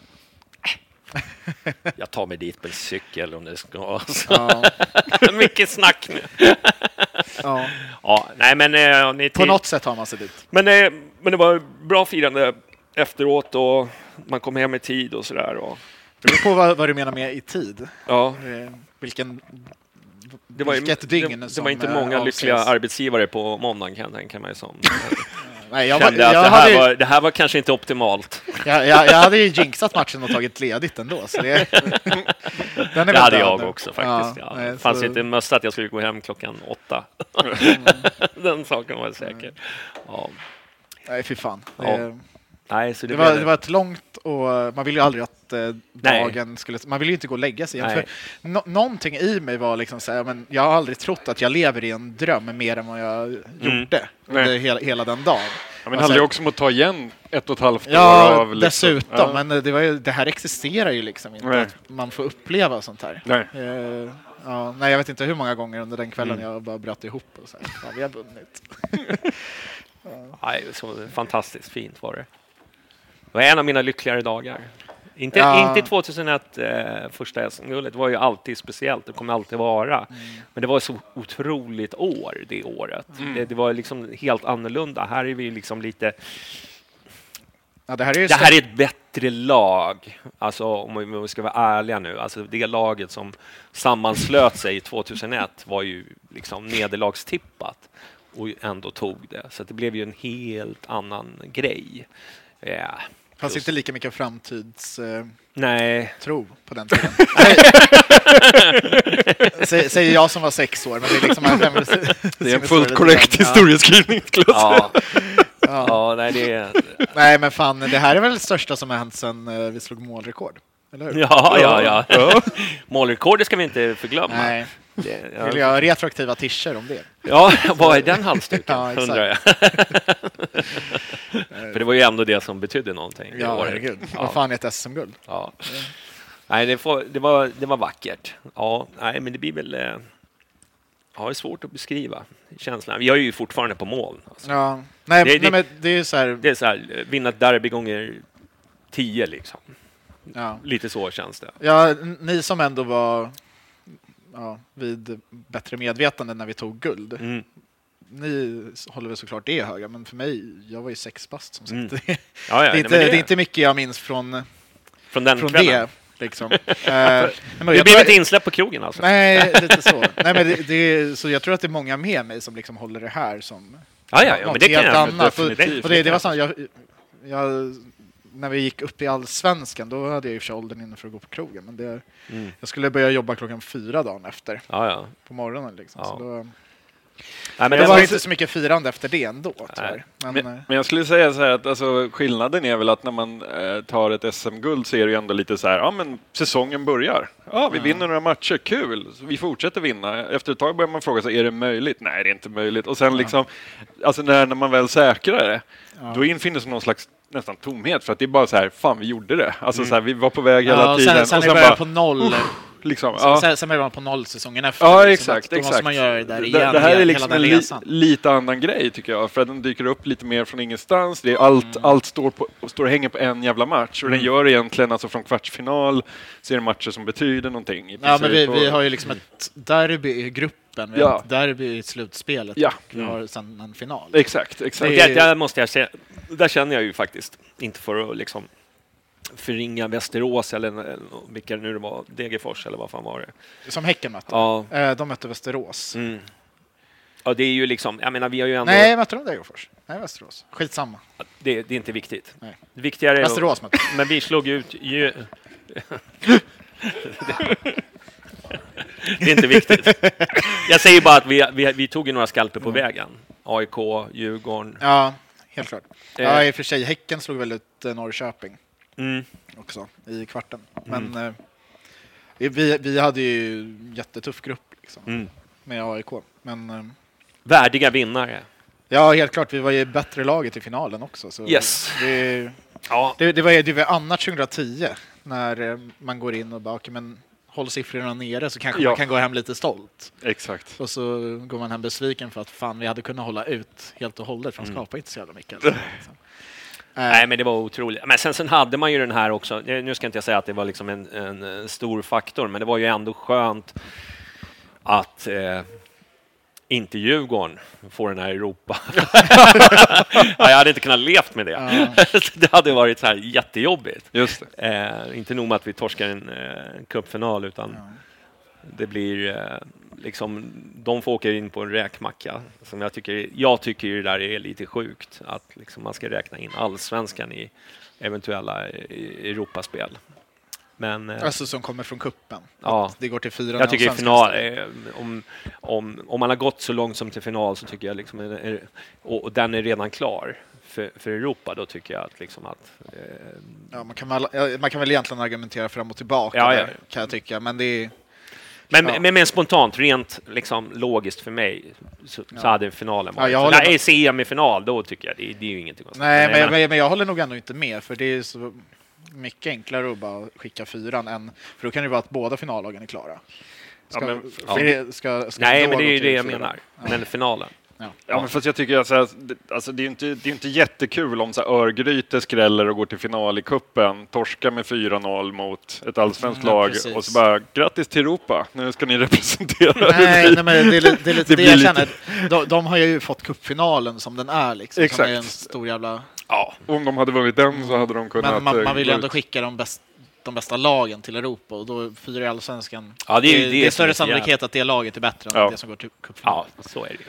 Jag tar mig dit på en cykel om det ska vara så. Ja. Mycket snack nu. Ja. Ja, nej, men, eh, ni På något sätt har man sig dit. men, eh, men det var bra firande efteråt och man kom hem i tid och sådär. Och, Det beror på vad, vad du menar med i tid. ja, Eh, Vilken... det var, ju, Vilket dygn det, det som, var inte eh, många avses. lyckliga arbetsgivare på måndagen, kan jag tänka mig. Som Nej, jag, var, kände att jag, det, hade, här ju- var, det här var kanske inte optimalt. jag, jag, jag hade ju jinxat matchen och tagit ledigt ändå. Så det, den är väl Det hade död jag nu. också faktiskt. Ja, nej, det fanns så- inte en mössa att jag skulle gå hem klockan åtta. Den saken var säker. Ja. Nej, fy fan. Ja. Det, Nej, så det, det, var, blev- det var ett långt och man ville ju aldrig att eh, Nej. dagen skulle... Man ville ju inte gå och lägga sig igen. Nej. För no, någonting i mig var liksom så här, men jag har aldrig trott att jag lever i en dröm mer än vad jag gjorde under Nej. hela, hela den dagen. Ja, men det Alltså- handlar ju också om att ta igen ett och ett halvt år Ja, av... liksom- dessutom. Ja. Men det, var ju, det här existerar ju liksom inte. Nej. Att man får uppleva sånt här. Nej. Eh, ja, nej, jag vet inte hur många gånger under den kvällen Mm. jag bara bröt ihop och så här, fan, vi har vunnit. Nej, så fantastiskt fint var det. Det var en av mina lyckligare dagar. Inte, Ja. inte tjugohundraett, eh, första S M-guldet. Det var ju alltid speciellt. Det kommer alltid vara. Mm. Men det var så otroligt år det året. Mm. Det, det var liksom helt annorlunda. Här är vi liksom lite... Ja, det här är ju Det så- här är ett bättre lag. Alltså, om vi- om vi ska vara ärliga nu. Alltså, det laget som sammanslöt sig tjugohundraett var ju liksom nederlagstippat och ändå tog det. Så att det blev ju en helt annan grej. Ja. fanns inte lika mycket framtidstro eh, Nej. på den tiden. Sä- Säger jag som var sex år, men det är liksom... Det är en fullt korrekt historieskrivning, skulle jag säga. Ja. Ja. Ja, nej, det är... Nej, men fan, det här är väl det största som har hänt sedan eh, vi slog målrekord. Eller hur? Ja, ja, ja. ja. Målrekordet ska vi inte förglömma. Nej. Det, ja. Vill jag ha retroaktiva t-shirts om det? Ja, vad är den halsduken? Ja, exakt. Undrar jag. För det var ju ändå det som betydde någonting. Ja, året. herregud. Ja. Vad fan är ett S M-guld? Ja. Nej, det, får, det, var, det var vackert. Ja, nej, men det blir väl... Eh, ja, det är svårt att beskriva känslan. Vi är ju fortfarande på mål. Alltså. Ja. Nej, Det- nej, det- men det är ju så här... Det är så här, vinna ett derby gånger tio liksom. Ja. Lite så känns det. Ja, n- ni som ändå var ja, vid bättre medvetande när vi tog guld. Mm. Ni håller väl såklart det höga, men för mig, jag var ju sex bast som sagt. Mm. Det, Ja, ja, det, är nej, inte, men det är inte mycket jag minns från, från den från kvällen. det. Liksom. eh, men Det jag blev tror- inte insläpp på krogen alltså. Nej, lite så. Nej, men det, det, är- så jag tror att det är många med mig som liksom håller det här som Ja, ja, ja, något men det kan helt jag annat. Och, definitivt. och det, det var sant, jag, jag, när vi gick upp i Allsvenskan, då hade jag ju för sig åldern inne för att gå på krogen. Men det, Mm. jag skulle börja jobba klockan fyra dagen efter, Ja, ja. på morgonen. Liksom. Ja. Så då, Nej, men det det var var inte så mycket firande efter det ändå, tyvärr. Men, Men, eh, men jag skulle säga så här att alltså, skillnaden är väl att när man eh, tar ett S M-guld så är det ju ändå lite så här, ja men säsongen börjar. Ja, vi Ja. vinner några matcher, kul. Så vi fortsätter vinna. Efter ett tag börjar man fråga sig, är det möjligt? Nej, det är inte möjligt. Och sen liksom, alltså när, när man väl säkrar det, Ja. då infinner sig någon slags nästan tomhet för att det är bara så här, fan vi gjorde det. Alltså så här, vi var på väg hela ja, tiden. sen, sen och är sen det bara, på noll. liksom, Sen, ja. sen, sen börjar man på noll säsongen efter. Ja, liksom, exakt. att Då exakt. måste man göra det där det, igen, det här är hela liksom den en li, resan. lite annan grej tycker jag. För att den dyker upp lite mer från ingenstans. Det är allt, Mm. allt står, på, står och hänger på en jävla match. Och den gör egentligen, alltså från kvartsfinal, så är det matcher som betyder någonting. I Ja, men vi, princip. vi Och- har ju liksom ett derby i gruppen, vi Ja. har ett derby i slutspelet Ja. och vi har sen en final. Exakt, exakt. Det är- Det, där måste jag säga, där känner jag ju faktiskt, inte för att liksom förringa Västerås eller, eller vilka nu det var, Degerfors eller vad fan var det? Som Häcken mötte. Ja, Eh, De mötte Västerås. mm. Ja, det är ju liksom, jag menar vi har ju ändå, Nej, mötte de Degerfors? Nej, Västerås. Skitsamma. det, det är inte viktigt. Nej. Det viktigare är, Västerås mötte. men vi slog ut ju... Det är inte viktigt. Jag säger bara att vi, vi, vi tog ju några skalper på vägen. A I K, Djurgården. Ja, helt klart. Eh. Ja, i och för sig, Häcken slog väl ut eh, Norrköping Mm. också i kvarten. Men eh, vi, vi hade ju en jättetuff grupp liksom, Mm. med A I K. Men eh, Värdiga vinnare. ja, helt klart, vi var ju bättre laget i finalen också. Så Yes. det, Ja, det, det var ju det var annat tjugohundratio när eh, man går in och bara, okay, men håll siffrorna nere så kanske Ja. man kan gå hem lite stolt. Exakt. Och så går man hem besviken för att fan, vi hade kunnat hålla ut helt och hållet, för de Mm. skapar inte så jävla mycket. Alltså, liksom. Eh, nej men det var otroligt. Men sen, sen hade man ju den här också, nu ska inte jag säga att det var liksom en, en, eh, stor faktor, men det var ju ändå skönt att eh, inte Djurgården får den här Europa. Ja, jag hade inte kunnat levt med det. Ja. Det hade varit så här jättejobbigt. Just det. Eh, inte nog med att vi torskar en eh, cupfinal, utan Ja. det blir eh, liksom, de får åka in på en räkmacka. Som jag tycker, jag tycker ju det där är lite sjukt, att liksom man ska räkna in allsvenskan i eventuella eh, Europaspel. Men eh, Alltså som kommer från kuppen. ja. Att det går till fyra. Jag tycker i allsvenska final, mästare. eh, om, om, om man har gått så långt som till final, så tycker jag liksom, eh, och, och den är redan klar för, för Europa, då tycker jag att liksom att eh, Ja, man, kan väl, ja, man kan väl egentligen argumentera fram och tillbaka Ja, där, ja. kan jag tycka. Men det är... Men, Ja. men, men spontant, rent liksom, logiskt för mig, så, så Ja. hade finalen Ja, varit. jag Ja, håller Nej, med. semifinal, då tycker jag det, det är ju ingenting att Nej, säga. men, men, men jag håller nog ändå inte med, för det är så mycket enklare att bara skicka fyran än... För då kan det vara att båda finallagen är klara. Ska, Ja, men- för det ska, ska Nej, då men det gå är ju till det jag fyra. menar. Ja. Men finalen. Ja. Ja, men fast jag tycker alltså, att det- alltså, det är ju inte, det är ju inte jättekul om så här, Örgryte skräller och går till final i kuppen, torskar med fyra noll mot ett allsvenskt Ja, lag precis. och så bara grattis till Europa, nu ska ni representera. Nej, nej, men det är, li- det är lite Det det, blir jag lite- känner. De, de har ju fått cupfinalen som den är. Liksom, Exakt. Som är en stor jävla... Ja, om de hade vunnit den så hade de kunnat... Men man, eh, man vill gå ju ändå ut. skicka de, bäst, de bästa lagen till Europa, och då fyra i allsvenskan. Ja, det är ju det det är som är större så jävla- sannolikhet att det laget är bättre än Ja. det som går till cupfinal. Ja, så är det ju.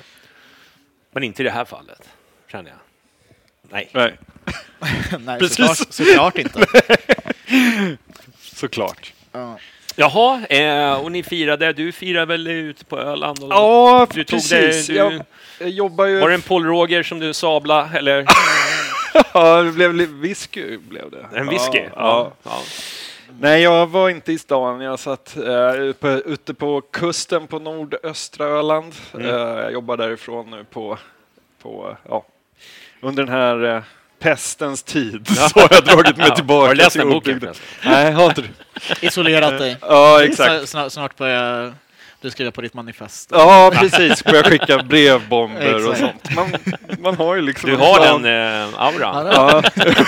Men inte i det här fallet, känner jag. Nej. Nej, Nej, Precis. såklart, såklart inte. såklart. Ja. Jaha, eh, och ni firade, du firade väl ute på Öland? Och Ja, du tog precis. Det, du, jag, jag jobbar ju... Var det en Paul Roger som du sabla eller? Ja, det blev whisky blev det. En whisky? Ja. ja. ja. Nej, jag var inte i stan. Jag satt uh, ute, ute på kusten på nordöstra Öland. Mm. Uh, jag jobbar därifrån nu på, på ja, under den här uh, pestens tid. Så har jag dragit mig tillbaka. Har du läst den boken? Nej, har inte du? Isolerat dig. Ja, exakt. Snart, snart börjar du skriva på ditt manifest. Ja, precis. Börjar skicka brevbomber och sånt. Man, man har ju liksom... Du har plan. Den uh, auran. Ja.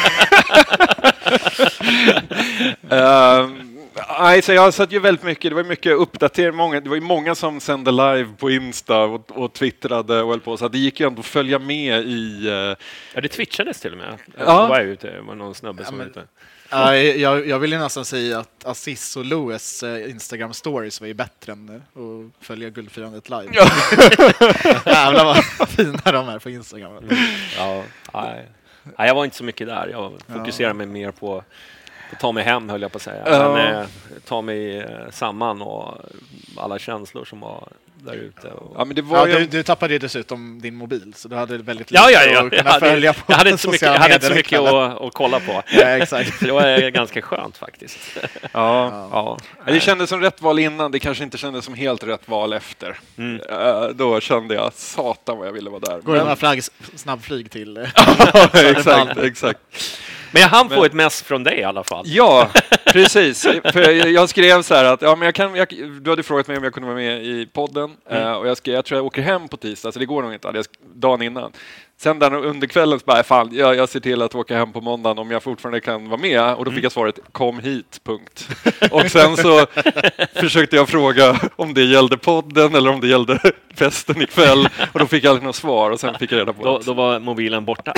uh, alltså jag satt ju väldigt mycket, det var mycket uppdatering, många, det var ju många som sände live på Insta och, och twittrade och höll på, så det gick ju ändå att följa med i... Uh... Ja, det twitchades till och med. Ja. Var jag ute, det var någon snubbe som ja, men... var ute. Ja, jag, jag vill ju nästan säga att Aziz och Louis Instagram stories var ju bättre än att följa guldfirandet live. Ja. Jävlar vad fina de är på Instagram. Mm. Ja, nej. nej, jag var inte så mycket där. Jag fokuserade ja. mig mer på att ta mig hem, höll jag på att säga. Ja. Men eh, ta mig eh, samman och alla känslor som var där ute. Och... Ja, men det var ja, ju... du, du tappade ju dessutom din mobil, så du hade väldigt ja, lite ja, ja. att kunna jag hade, följa på. Jag hade inte så mycket, jag hade inte så mycket att, att kolla på. Ja, exakt. Så det var ganska skönt faktiskt. Ja, ja. ja. Det kändes som rätt val innan, det kanske inte kändes som helt rätt val efter. Mm. Uh, då kände jag, satan vad jag ville vara där. Går det några flagg, snabbflyg till? Ja, exakt, exakt. Men jag hann få ett mess från dig i alla fall. Ja, precis. För jag skrev så här att ja, men jag kan, jag, du hade frågat mig om jag kunde vara med i podden. Mm. Uh, och jag skrev, jag tror jag åker hem på tisdag, så det går nog inte. Jag, dagen innan. Sen där under kvällen så bara, fan, jag, jag ser till att åka hem på måndagen om jag fortfarande kan vara med. Och då fick mm. jag svaret, kom hit, punkt. Och sen så försökte jag fråga om det gällde podden eller om det gällde festen ikväll. Och då fick jag aldrig något svar och sen fick jag reda på då, det. Då var mobilen borta.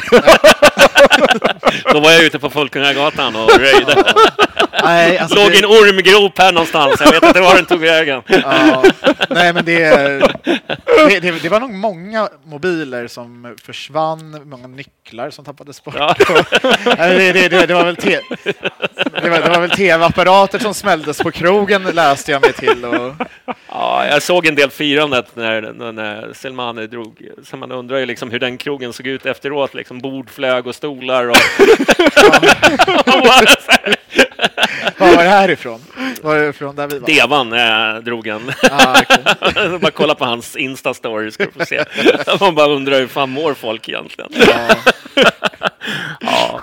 Då var jag ute på Folkungagatan och röjde. Nej, alltså låg det... i en ormgrop här någonstans. Jag vet inte var den tog vägen. Ja, nej, men det, det, det, det var nog många mobiler som försvann, många nycklar som tappades bort. Ja. det, det, det, det var väl te, det var, det var väl tv-apparater som smälldes på krogen, läste jag mig till. Och... Ja, jag såg en del firandet när, när Selmane drog. Så man undrar ju liksom hur den krogen såg ut efteråt. Liksom bord, flög och stolar. Och... Var var det härifrån? Var det från där vi var? Devan äh, drog en. Ah, okay. Bara kolla på hans Insta-story ska få se. Man bara undrar hur fan mår folk egentligen. Ja, ja.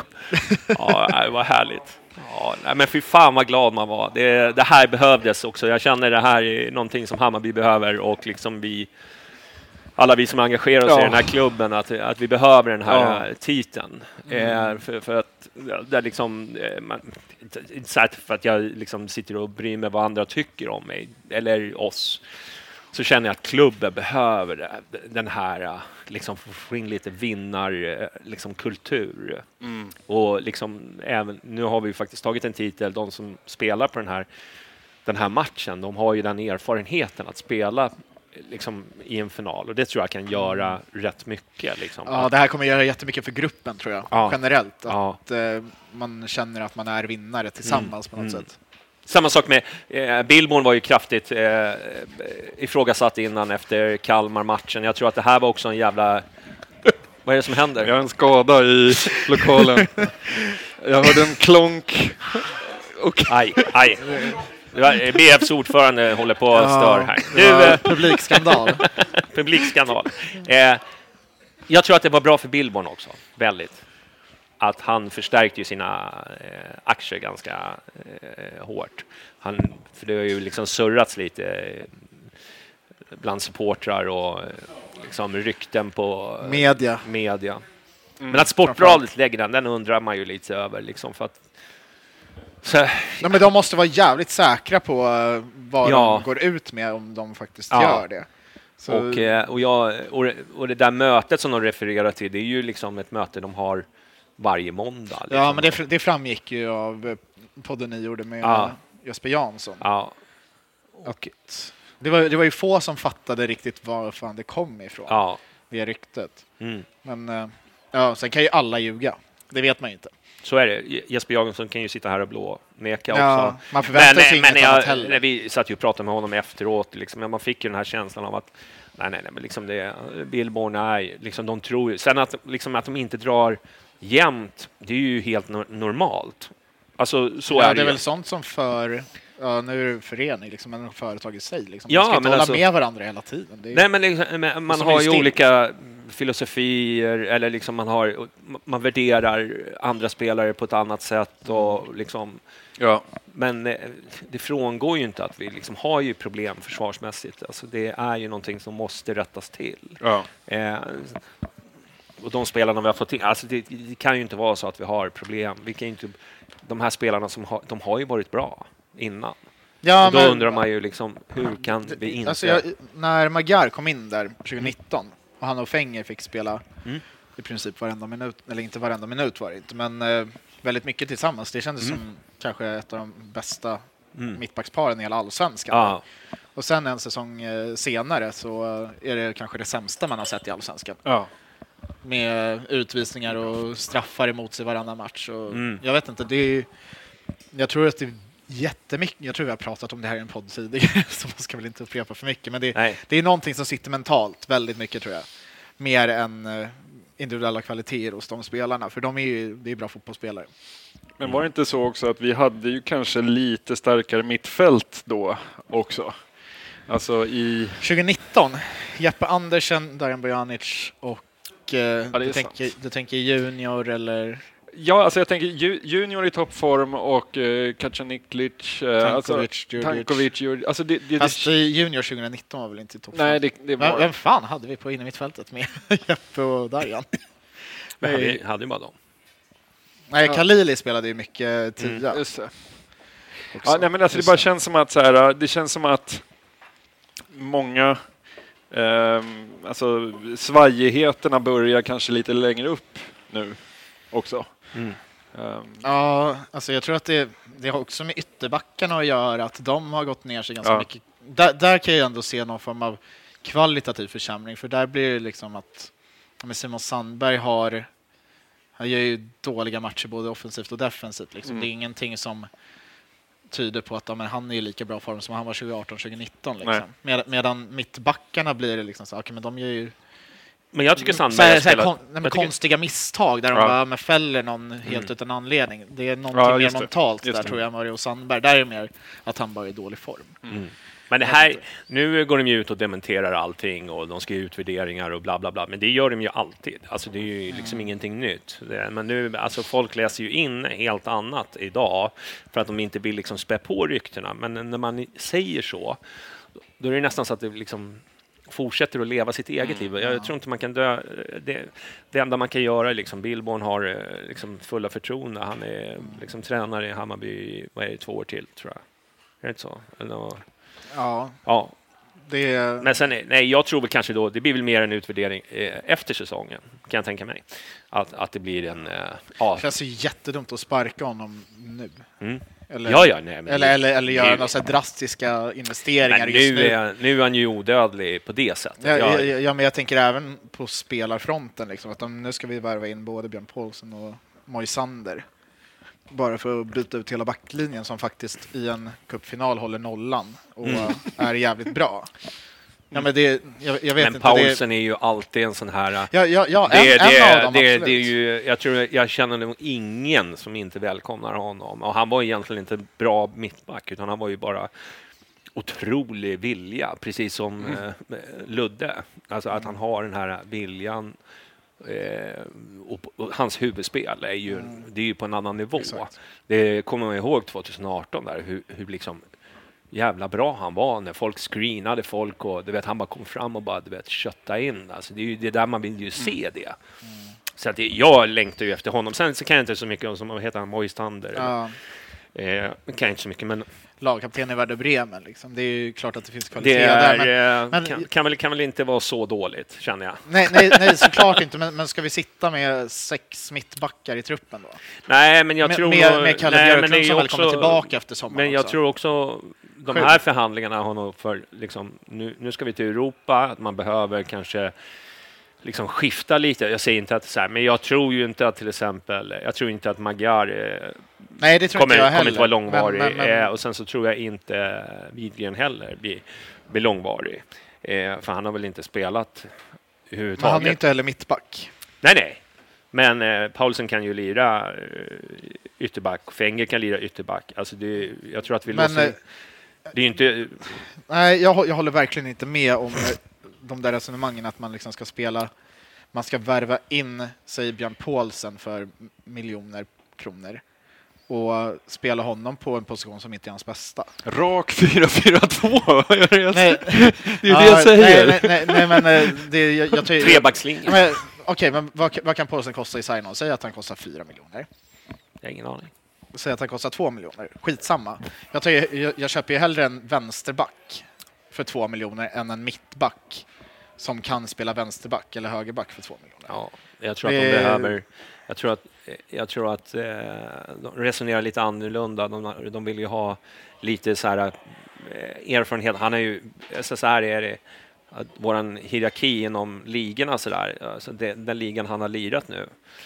ja det var härligt. Ja, nej, men fy fan vad glad man var. Det, det här behövdes också. Jag känner det här är någonting som Hammarby behöver och liksom vi alla vi som engagerar oss ja. i den här klubben att, att vi behöver den här ja. titeln. Mm. Eh, för, för att det är liksom eh, man, inte för att jag liksom sitter och bryr mig vad andra tycker om mig eller oss. Så känner jag att klubben behöver det, den här liksom få in lite vinnar liksom kultur. Mm. Och liksom även nu har vi faktiskt tagit en titel, de som spelar på den här den här matchen, de har ju den erfarenheten att spela liksom i en final och det tror jag kan göra rätt mycket liksom. Ja, det här kommer göra jättemycket för gruppen tror jag. Ja. Generellt att ja. eh, man känner att man är vinnare tillsammans mm. på något mm. sätt. Samma sak med eh, Billborn var ju kraftigt eh, ifrågasatt innan efter Kalmar-matchen. Jag tror att det här var också en jävla... Vad är det som händer? Jag har en skada i lokalen. Jag hörde en klonk. Okay. Aj, aj. B F:s ordförande håller på att stör här. Nu, ja, eh, publikskandal. publikskandal. Eh, jag tror att det var bra för Billborn också. Väldigt. Att han förstärkte ju sina eh, aktier ganska eh, hårt. Han, för det har ju liksom surrats lite eh, bland supportrar och eh, liksom rykten på eh, media. media. Mm. Men att Sportbladet lägger den, den undrar man ju lite över. Liksom för att, så, ja, men de måste vara jävligt säkra på uh, vad ja. de går ut med om de faktiskt ja. gör det. Så... Och, eh, och, jag, och, det, och det där mötet som de refererar till, det är ju liksom ett möte de har varje måndag. Liksom. Ja, men det, det framgick ju av podden ni gjorde med ja. Jesper Jansson. Ja. Och det var, det var ju få som fattade riktigt var fan det kom ifrån. Ja. Det ryktet. Mm. Men ja, sen kan ju alla ljuga. Det vet man ju inte. Så är det. Jesper Jagensson kan ju sitta här och blåneka Ja, också. man förväntar men sig men inget jag, annat heller. när vi satt ju och pratade med honom efteråt, liksom, ja, man fick ju den här känslan av att nej, nej, nej, men liksom det, Billborn är, liksom de tror ju, sen att, liksom, att de inte drar jämnt, det är ju helt no- normalt. Alltså, så Ja, är det det är ju. väl sånt som för, ja, nu är det förening, liksom, men företag i sig. Liksom. Ja, Man ska inte men hålla alltså- med varandra hela tiden. Det är, Nej, men liksom, men man som har ju instinkt. olika filosofier, eller liksom man har, man värderar andra spelare på ett annat sätt och liksom, Ja. men eh, det frångår ju inte att vi liksom har ju problem försvarsmässigt. Alltså det är ju någonting som måste rättas till. Ja. Eh, och de spelarna vi har fått in, alltså det, det kan ju inte vara så att vi har problem. Vi kan ju inte, de här spelarna som har, de har ju varit bra innan. ja, Och då men, undrar man ju liksom, hur kan vi inte... alltså, jag, när Magyar kom in där tjugonitton och han och Fenger fick spela Mm. i princip varenda minut, eller inte varenda minut var det inte, men eh, väldigt mycket tillsammans. Det kändes Mm. som kanske ett av de bästa Mm. mittbacksparen i hela allsvenskan. Ja, Och sen en säsong eh, senare så eh, är det kanske det sämsta man har sett i allsvenskan. Ja. Med utvisningar och straffar emot sig varannan match. Och Mm. Jag vet inte, det är, jag tror att det är jättemycket, jag tror vi har pratat om det här i en podd tidigare, så man ska väl inte upprepa för mycket, men det, nej. det är någonting som sitter mentalt väldigt mycket, tror jag. Mer än eh, individuella kvaliteter hos de spelarna, för de är ju, det är bra fotbollsspelare. Men var det inte så också att vi hade ju kanske lite starkare mittfält då också? Alltså i... tjugonitton, Jeppe Andersen, Darin Bojanic och eh, är du, sant. tänker, du tänker Junior eller Ja, alltså jag tänker ju, Junior i toppform och uh, Kacaniklic, uh, Tankovic, alltså, Djurdjic. Tankovic, Djurdjic. Alltså det, det, Fast det, Junior tjugonitton var väl inte i topp fem? nej, det, det Vem, var... vem fan hade vi på inne mittfältet med Jeppe och Darjan? Vi hade, hade ju bara dem. Nej, Ja. Khalili spelade ju mycket tia. Just det. också. Ja, nej, men alltså det bara känns som att så här, det känns som att många ehm, alltså svajigheterna börjar kanske lite längre upp nu också. Mm. Ehm, Ja, alltså jag tror att det, det har också med ytterbackarna att göra, att de har gått ner sig ganska Ja. mycket. Där, där kan jag ändå se någon form av kvalitativ försämring, för där blir det liksom att ja, men Simon Sandberg har han gör ju dåliga matcher både offensivt och defensivt. Liksom. Mm. Det är ingenting som tyder på att ja, men han är i lika bra form som han var tjugoarton tjugonitton. Liksom. Med, medan mittbackarna blir det liksom så, okay, men de gör ju Men jag tycker så Sandberg här, har så här, spelat... kon, nej, men jag tycker- konstiga misstag där de Ja. bara men fäller någon helt Mm. utan anledning. Det är någonting Ja, mer just det. mentalt Just där det. tror jag, Mario Sandberg. Där är det mer att han bara är i dålig form. Mm. Men det här, nu går de ju ut och dementerar allting och de ska ge utvärderingar och bla bla bla. Men det gör de ju alltid. Alltså det är ju liksom Mm. ingenting nytt. Det, men nu, alltså folk läser ju in helt annat idag för att de inte vill liksom spä på ryktena. Men när man säger så, då är det nästan så att det liksom fortsätter att leva sitt eget liv. Jag ja. tror inte man kan dö. Det, det enda man kan göra är liksom, Billborn har eh, liksom fulla förtroende. Han är liksom tränare i Hammarby i, vad är det, två år till, tror jag. Är det inte så? Eller, vad? Ja, Ja, det är... men sen, är- nej, jag tror väl kanske då, det blir väl mer en utvärdering eh, efter säsongen, kan jag tänka mig. Att, att det blir en, eh, ja. Det känns ju jättedumt att sparka honom nu. Mm. Eller, Ja, ja, nej, men eller, nu- eller, eller göra nu- några så här drastiska investeringar Men just nu nu. är, nu är han ju odödlig på det sättet. Ja, Jag- ja, ja, men jag tänker även på spelarfronten. Liksom, att de, nu ska vi värva in både Björn Paulsen och Moisander. Bara för att byta ut hela backlinjen som faktiskt i en cupfinal håller nollan och Mm. är jävligt bra. Ja, men det, jag, jag vet men inte. Paulsen är ju alltid en sån här... Det, ja, ja, ja, det, en, det, en av dem, det, absolut. det är ju, jag, tror, jag känner nog ingen som inte välkomnar honom. Och han var egentligen inte bra mittback, utan han var ju bara otrolig vilja, precis som Mm. eh, Ludde. Alltså att han har den här viljan. Eh, och, och hans huvudspel är ju, Mm. det är ju på en annan nivå. Exakt. Det kommer man ihåg tjugoarton där, hur, hur liksom jävla bra han var när folk screenade folk och du vet, han bara kom fram och bara du vet, kötta in. Alltså, det är ju det där man vill ju se det. Mm. Så att det, jag längtar ju efter honom. Sen så kan jag inte så mycket om, som vad heter han, Moisander. Ja, Eh, kan jag inte så mycket, men lagkapten i Werder Bremen. Liksom. Det är ju klart att det finns kvalitet det där. är, Men, eh, men, kan, kan, väl, kan väl inte vara så dåligt, känner jag. nej, nej, nej, såklart inte. Men, men ska vi sitta med sex mittbackar i truppen då? Nej, men jag med, tror... med, med Kalle nej, men Björklund det är som ju väl kommer också- tillbaka efter sommaren Men jag också. tror också de Sjukt. här förhandlingarna har nog för liksom, nu, nu ska vi till Europa, att man behöver kanske liksom skifta lite. Jag säger inte att så här, men jag tror ju inte att till exempel, jag tror inte att Magyar eh, Nej, det tror kommer, inte jag kommer inte vara heller. långvarig. Men, men, men... Eh, och sen så tror jag inte Widgren heller blir, blir långvarig. Eh, för han har väl inte spelat överhuvudtaget. Men han är inte heller mittback. Nej, nej. Men eh, Paulsen kan ju lira eh, ytterback. Fenger kan lira ytterback. Alltså det, jag tror att vi men, låser... Eh, det är ju inte... Nej, jag, jag håller verkligen inte med om de där resonemangen att man liksom ska spela... Man ska värva in, säger Björn Paulsen, för miljoner kronor. Och spela honom på en position som inte är hans bästa. Rak fyra fyra två. Nej, det är ju ja, det jag säger. Nej, nej, nej, nej men det, jag, jag tror, Trebackslinjen. Okej, okay, men vad, vad kan Paulsen kosta i sign-on? Säg att han kostar fyra miljoner. Jag har ingen aning. Säg att han kostar två miljoner. Skitsamma. Jag, tar, jag, jag köper ju hellre en vänsterback för två miljoner än en mittback som kan spela vänsterback eller högerback för två miljoner. Ja, jag tror att de behöver... Jag tror att, jag tror att eh, de resonerar lite annorlunda. De, de vill ju ha lite så här eh, erfarenhet. Han är ju... Så här är det... Att våran hierarki inom ligorna så där, alltså det, den ligan han har lirat nu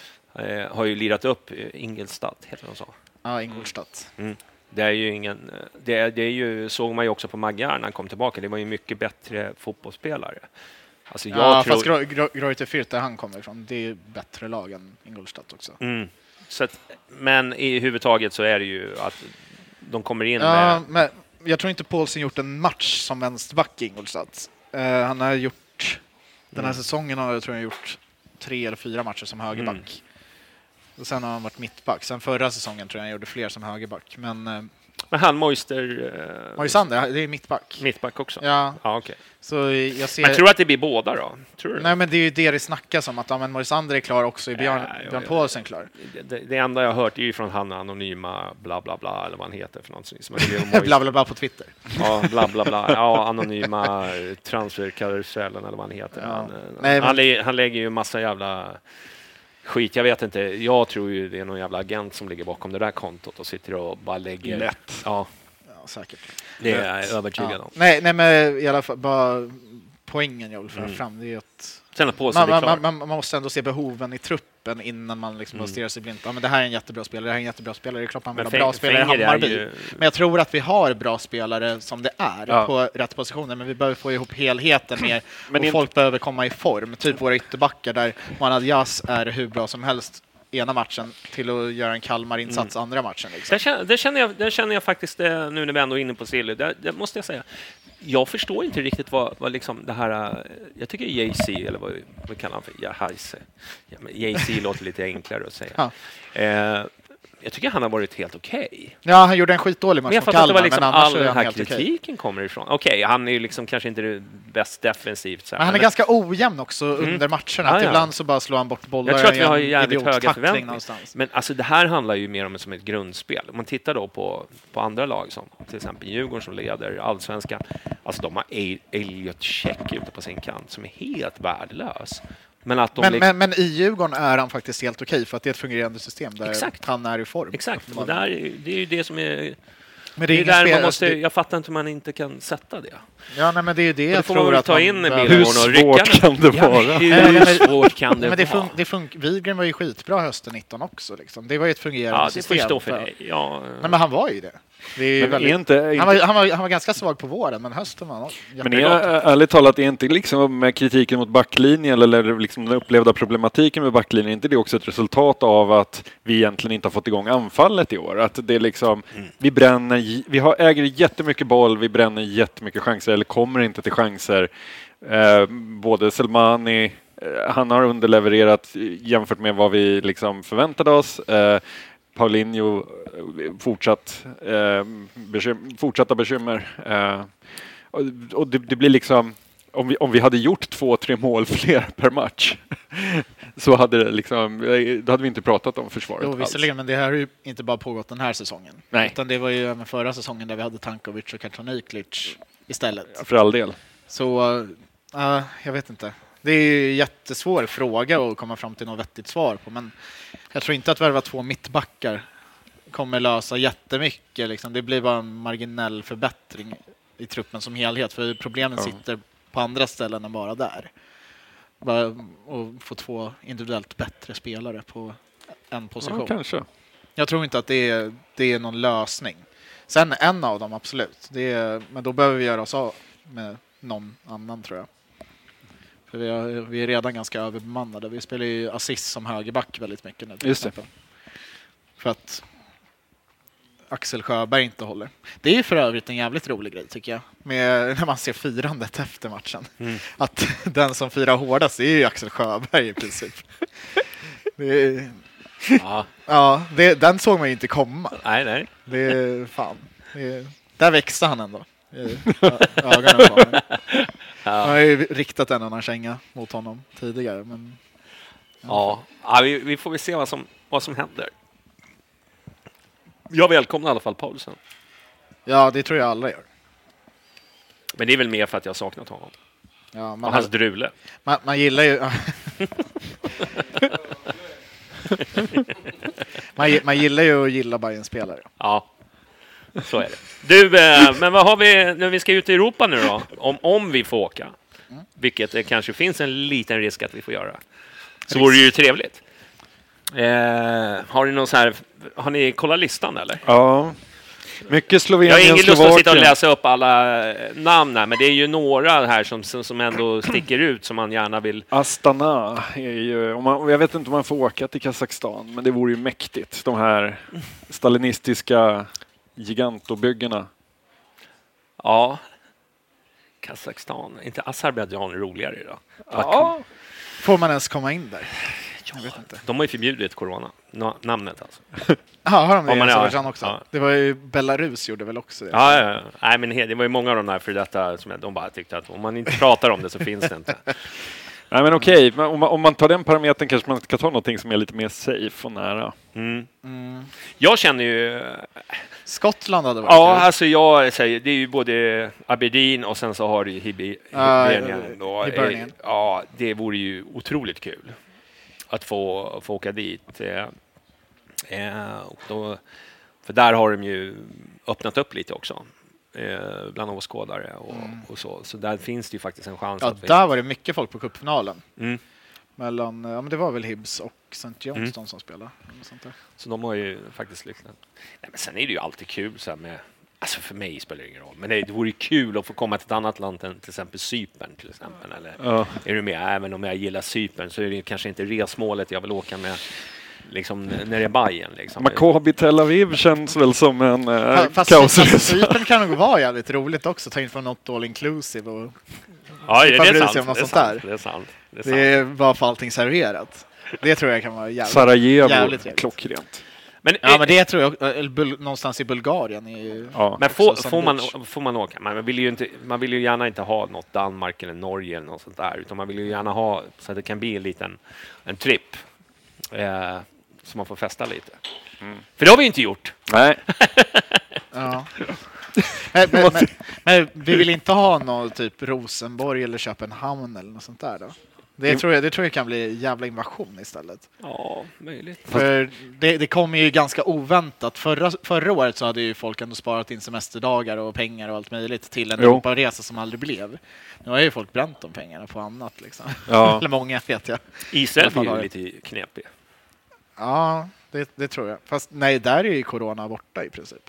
eh, har ju lirat upp Ingolstadt, heter det så? Ja, Ingolstadt. Mm. Det är ju ingen, det, det är ju, såg man ju också på Magyar när han kom tillbaka. Det var ju mycket bättre fotbollsspelare. Alltså jag ja, tror... fast Gro- Gro- Greuther Fürth där han kommer ifrån, det är bättre lag än Ingolstadt också. Mm. Så att, men i huvudtaget så är det ju att de kommer in ja, med... Men jag tror inte Paulsen gjort en match som vänsterback i Ingolstadt. Uh, han har gjort, den här mm. säsongen har jag tror jag gjort tre eller fyra matcher som högerback. Mm. Och sen har han varit mittback. Sen förra säsongen tror jag han gjorde fler som högerback. Men, uh, men han Moister... Uh, Moisander, det är mittback. Mittback också? Ja. Ja, okay. Så jag ser... Men tror du att det blir båda då? Tror du? Nej, men det är ju det det snackas om. Att ja, men Moisander är klar också. Är Björn, ja, Björn ja, Paulsen klar? Det, det, det enda jag har hört är ju från han anonyma bla bla bla, eller vad han heter för någonting. Som bla bla bla på Twitter. Ja, bla bla bla. Ja, anonyma transferkarusellen eller vad han heter. Ja. Han, Nej, han, men... han, han lägger ju massa jävla... skit, jag vet inte. Jag tror ju det är någon jävla agent som ligger bakom det där kontot och sitter och bara lägger... Lätt. Ja, ja säkert. Det är jag övertygad ja. om. Nej, nej, men i alla fall bara poängen jag vill föra mm. fram det är att Sen att på man, man, man, man, man måste ändå se behoven i truppen innan man liksom mm. stirrar sig blind. Ja, men det här är en jättebra spelare, det här är en jättebra spelare. Det är klart man vill ha bra spelare i Hammarby. Ju... Men jag tror att vi har bra spelare som det är ja. på rätt positioner, men vi behöver få ihop helheten mer men och inte... folk behöver komma i form. Typ våra ytterbackar där Mohamed Diaz är hur bra som helst ena matchen till att göra en Kalmar-insats mm. andra matchen. Liksom. Det, känner, det, känner jag, det känner jag faktiskt nu när vi ändå är inne på Silly. Det, det måste jag säga. Jag förstår inte riktigt vad, vad liksom det här... Jag tycker Jay-Z, eller vad vi kallar han för, Jay-Z. Ja, Jay-Z låter lite enklare att säga. Ja. Eh, jag tycker han har varit helt okej. Okay. Ja, han gjorde en skitdålig match mot Kalmar, liksom men annars all den här kritiken okay. kommer ifrån. Okej, okay, han är ju liksom kanske inte det bäst defensivt. Så men han är men... ganska ojämn också mm. under matcherna. Ja, ja. Ibland så bara slår han bort bollar. Jag tror att vi har jävligt höga förväntningar. Men alltså det här handlar ju mer om som ett grundspel. Om man tittar då på, på andra lag som till exempel Djurgården som leder allsvenskan. Alltså de har Elliot Check ute på sin kant som är helt värdelös. Men, att de men, liksom... men, men i Djurgården är han faktiskt helt okej för att det är ett fungerande system där Exakt. han är i form. Exakt, och där, det är ju det som är... Men det är, det är där spel, man måste, det... jag fattar inte hur man inte kan sätta det. Ja, nej, men det är det jag får tror man att ta in behöver... Hur svårt kan det vara? Ja, hur svårt kan det men det vara? Fun- det fun- Widgren var ju skitbra hösten nitton också. Liksom. Det var ju ett fungerande ja, det system. förstår för dig. Ja. Nej, men han var ju det. det är men väldigt... är inte, inte... Han, var, han, var, han var ganska svag på våren, men hösten var han Men är, ärligt talat, är inte liksom med kritiken mot backlinjen eller liksom den upplevda problematiken med backlinjen, är inte det också ett resultat av att vi egentligen inte har fått igång anfallet i år? Att det är liksom, mm. vi bränner, vi har, äger jättemycket boll, vi bränner jättemycket chanser eller kommer inte till chanser. Eh, både Selmani, eh, han har underlevererat jämfört med vad vi liksom förväntade oss. Eh, Paulinho fortsatt, eh, bekym- fortsatta bekymmer. Eh, och och det, det blir liksom, om vi, om vi hade gjort två, tre mål fler per match så hade det liksom, då hade vi inte pratat om försvaret jo, alls. Visserligen, men det här har ju inte bara pågått den här säsongen. Nej. Utan det var ju även förra säsongen där vi hade Tankovic och Katraniklic istället. Ja, för all del. Så, uh, jag vet inte. Det är ju en jättesvår fråga att komma fram till något vettigt svar på, men jag tror inte att värva två mittbackar kommer lösa jättemycket. Liksom. Det blir bara en marginell förbättring i truppen som helhet, för problemen ja. sitter på andra ställen än bara där. Bara att få två individuellt bättre spelare på en position. Ja, kanske. Jag tror inte att det är, det är någon lösning. Sen en av dem, absolut. Det är, men då behöver vi göra oss av med någon annan, tror jag. För vi, har, vi är redan ganska överbemannade. Vi spelar ju assist som högerback väldigt mycket nu. Just det. För att Axel Sjöberg inte håller. Det är för övrigt en jävligt rolig grej, tycker jag. Med, när man ser firandet efter matchen. Mm. Att den som firar hårdast är ju Axel Sjöberg i princip. Det är, ja, ja det, den såg man ju inte komma. Nej, nej. Det är fan. Det är, där växte han ändå. I ögonen på mig. Ja. Jag har ju riktat en annan känga mot honom tidigare. Men, ja, ja vi, vi får väl se vad som, vad som händer. Jag välkomnar i alla fall Paulsen. Ja, det tror jag alla gör. Men det är väl mer för att jag har saknat honom. Ja, man och hans drule. Man, man gillar ju... man, man gillar ju att gilla Bayern-spelare. Ja, så är det. Du, eh, men vad har vi när vi ska ut i Europa nu då? Om, om vi får åka. Mm. Vilket det kanske finns en liten risk att vi får göra. Så risk. Vore det ju trevligt. Eh, har ni någon så här, har ni kollat listan eller? Ja. Mycket Slovenien, jag har ingen lust att sitta och läsa upp alla namn här, men det är ju några här som, som ändå sticker ut som man gärna vill. Astana är ju, om man, jag vet inte om man får åka till Kazakstan, men det vore ju mäktigt. De här stalinistiska gigantobyggena. Ja. Kazakstan, inte Azerbaijan är roligare idag. Ja. Får man ens komma in där? Jag vet inte. De har ju förbjudit corona. No, namnet alltså. Ja, har de det i Azerbaijan också? Ja. Det var ju Belarus gjorde väl också det. Ja, ja, ja. Nej, men det var ju många av de där för detta som de bara tyckte att om man inte pratar om det så finns det inte. Nej, men okej. Okay. Om, man, om man tar den parametern kanske man ska ta någonting som är lite mer safe och nära. Mm. Mm. Jag känner ju... Skottland hade varit Ja, kul. Alltså jag säger, det är ju både Aberdeen och sen så har du Hibernian. Uh, Hibernian. Ja, det vore ju otroligt kul att få, få åka dit. Eh, eh, och då, för där har de ju öppnat upp lite också. Eh, bland åskådare och, mm. och så. Så där finns det ju faktiskt en chans. Ja, att vi... där var det mycket folk på cupfinalen. Mm. Mellan, ja men det var väl Hibs och Saint Johnston mm. som spelade. Så de har ju faktiskt lyckats. Nej, men sen är det ju alltid kul så här med, alltså för mig spelar det ingen roll, men det, det vore ju kul att få komma till ett annat land än till exempel Cypern till exempel. Eller ja. Är du med? Även om jag gillar Cypern så är det kanske inte resmålet jag vill åka med. Liksom när det är Bayern liksom. Maccabi Tel Aviv känns väl som en äh, fast, fast Cypern kan nog vara jävligt roligt också. Ta in från något all inclusive och ja, det, det, är sant, det, är sant, där. det är sant. Det är sant. Det är bara för allting serverat. Det tror jag kan vara jävligt, Sarajevo, jävligt klockrent. Men, ja, men det tror jag eller, bul, någonstans i Bulgarien är ja. Men får, får, man, får man åka? Man vill, ju inte, man vill ju gärna inte ha något Danmark eller Norge eller något sånt där, utan man vill ju gärna ha så att det kan bli en liten en tripp eh, så man får festa lite. Mm. För det har vi inte gjort. Nej. Ja. Men, men, men, men vi vill inte ha någon typ Rosenborg eller Köpenhamn eller något sånt där då? Det tror jag, det tror jag kan bli jävla invasion istället. Ja, möjligt. För det, det kommer ju ganska oväntat. Förra, förra året så hade ju folk ändå sparat in semesterdagar och pengar och allt möjligt till en Europaresa som aldrig blev. Nu har ju folk bränt de pengarna på annat liksom. Ja. Eller många vet jag. Israel är ju lite knepig. Ja, det, det tror jag. Fast nej, där är ju corona borta i princip.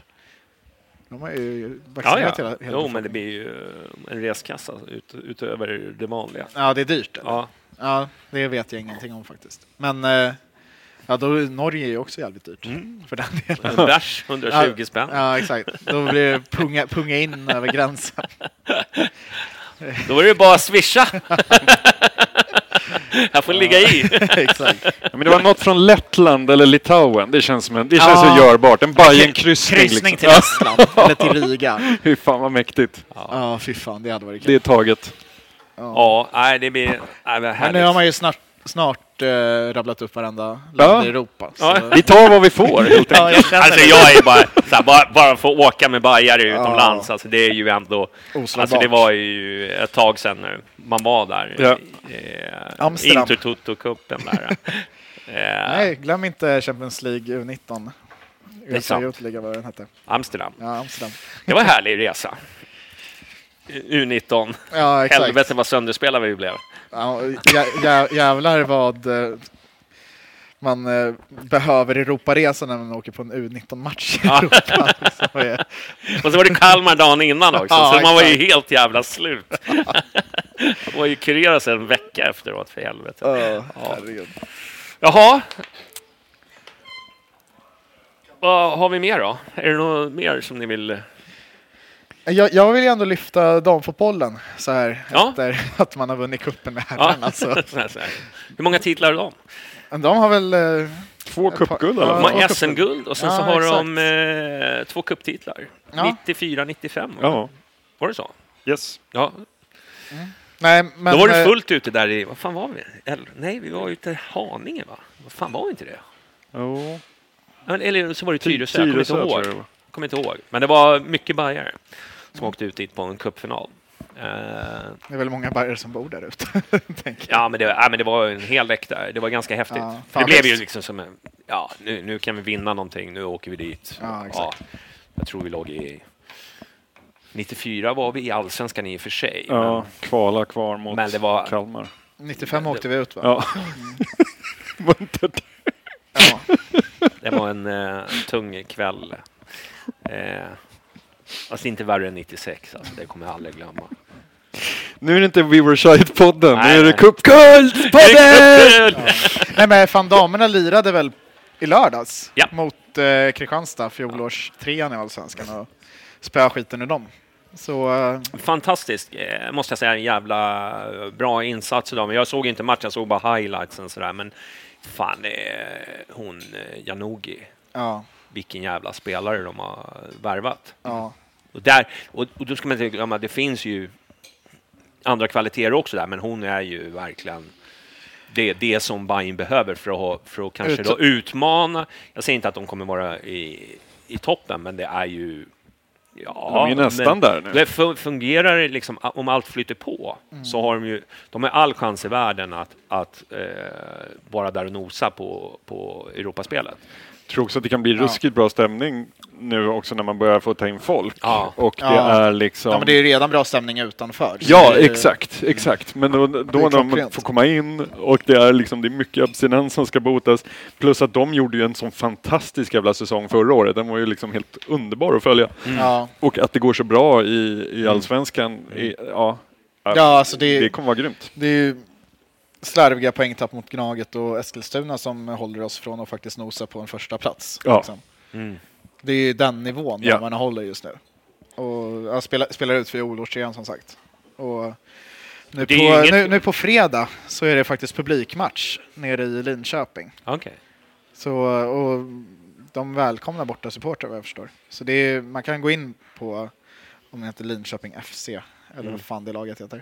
De har ju vaccinerat ja, ja. hela, hela Jo, men det blir ju en reskassa ut, utöver det vanliga. Ja, det är dyrt. Eller? Ja. Ja, det vet jag ingenting om faktiskt. Men ja, då Norge är ju också jävligt dyrt. Mm. För den delen. En bärs, hundratjugo ja, spänn. Ja, exakt. Då blir det punga, punga in över gränsen. Då är det bara att swisha. Jag får ligga i. Exakt. Ja, men det var något från Lettland eller Litauen. Det känns som en, det känns ja. ju görbart. En Bayern-kryssning. Kryssning liksom. till Estland eller till Riga. Fy fan vad mäktigt. Ja, ja fy fan. Det hade varit kul. Det är taget. Ja, ja nej, det blir nej, det men nu har man ju snart, snart äh, rabblat upp varenda land ja. i Europa. Så. Ja. Vi tar vad vi får, helt ja, jag alltså det. jag är bara, såhär, bara, bara få åka med bajare utomlands. Ja. Alltså, det är ju ändå... Oslagbart. Alltså det var ju ett tag sedan nu. Man var där. Ja. Eh, Intertoto-cupen där. eh. Nej, glöm inte Champions League U nitton. Det är sant. Vad den hette. Amsterdam. Ja, Amsterdam. Det var en härlig resa. U nitton. Ja, exakt. Helvete vad sönderspelade vi blev. Ja, jä, jä, jävlar vad eh, man eh, behöver Europaresan när man åker på en U nitton-match i Europa. Så är... Och så var det Kalmar dagen innan också, Ja, så man var ju exakt. helt jävla slut. Det var ju kurera sig en vecka efteråt, för helvete. Oh, herregud. Jaha. Vad har vi mer då? Är det något mer som ni vill... Jag, jag vill ju ändå lyfta damfotbollen så här Ja. efter att man har vunnit kuppen med Ja. herrarna. Så. Så här, så här. Hur många titlar har de? De har väl... Eh, Två cupguld i alla De fall. har S M-guld och sen Ja, så har exakt. de eh, två cuptitlar. Ja. nittiofyra nittiofem. Ja, Var det så? yes. Ja. nej, men, Då var det eh, fullt ute där i... Vad fan var vi? Eller, nej, vi var ute i Haninge, va? Vad fan var inte det? Jo. Ja, eller så var det Tyresö. Jag kommer inte Tyresö, ihåg. tror jag det var. kommer inte ihåg. Men det var mycket bajare som åkte ut dit på en cupfinal. Uh, det är väl många bajare som bor där ute. tänker jag. ja, men det, ja, men det var en hel vecka där. Det var ganska häftigt. Ja, För fan det blev ju visst. liksom som en, ja, nu, nu kan vi vinna någonting. Nu åker vi dit. Ja, exakt. jag tror vi låg i... nittiofyra var vi i Allsvenskan i och för sig. Ja, Men, kvala kvar mot Men det var- Kalmar. nittiofem åkte vi ut va? Ja. Ja. det var en uh, tung kväll. Uh, alltså inte värre än nittiosex. Alltså, det kommer jag aldrig glömma. Nu är det inte We Were Shite-podden, nu Nej, är det nej. Cupguld-podden! Nej men fan, damerna lirade väl i lördags Ja. mot eh, Kristianstad, fjolårstrean i Allsvenskan, och spöa skiten ur dem. Så eh, Fantastisk, eh, måste jag säga, en jävla bra insats idag. Men jag såg inte matchen, jag såg bara highlights och sådär. Men fan, eh, hon eh, Janogy, ja, vilken jävla spelare de har värvat. ja, Och, där, och, och då ska man inte glömma, det finns ju andra kvaliteter också där, men hon är ju verkligen det, det som Bayern behöver för att, ha, för att kanske Ut- då utmana. Jag säger inte att de kommer vara i, i toppen, men det är ju... Ja, De är ju nästan men där nu. Det fu- fungerar liksom, om allt flyter på, så har de ju de har all chans i världen att, att eh, vara där och nosa på, på Europaspelet. Jag tror också att det kan bli Ja. ruskigt bra stämning nu också när man börjar få ta in folk. Ja. Och det Ja. är liksom... ja men det är redan bra stämning utanför. Så Ja, det är- exakt, exakt. Men då, då är när de klockrent. får komma in och det är liksom det är mycket abstinens som ska botas. Plus att de gjorde ju en sån fantastisk jävla säsong förra året. Den var ju liksom helt underbar att följa. Ja, Och att det går så bra i, i Allsvenskan, i, ja, ja alltså det, det kommer vara grymt. det är ju slarviga poängtapp mot Gnaget och Eskilstuna som håller oss från att faktiskt nosa på en första plats. Ja. Liksom. Mm. Det är den nivån Ja. man håller just nu. Och jag spelar, spelar ut för fjolårstrean som sagt. Och nu, Det är ju på, inget- nu, nu på fredag så är det faktiskt publikmatch nere i Linköping. Okej. Så, och de välkomnar borta supportrar vad jag förstår. Så det är, man kan gå in på, om det heter Linköping F C, eller Mm. vad fan det laget heter,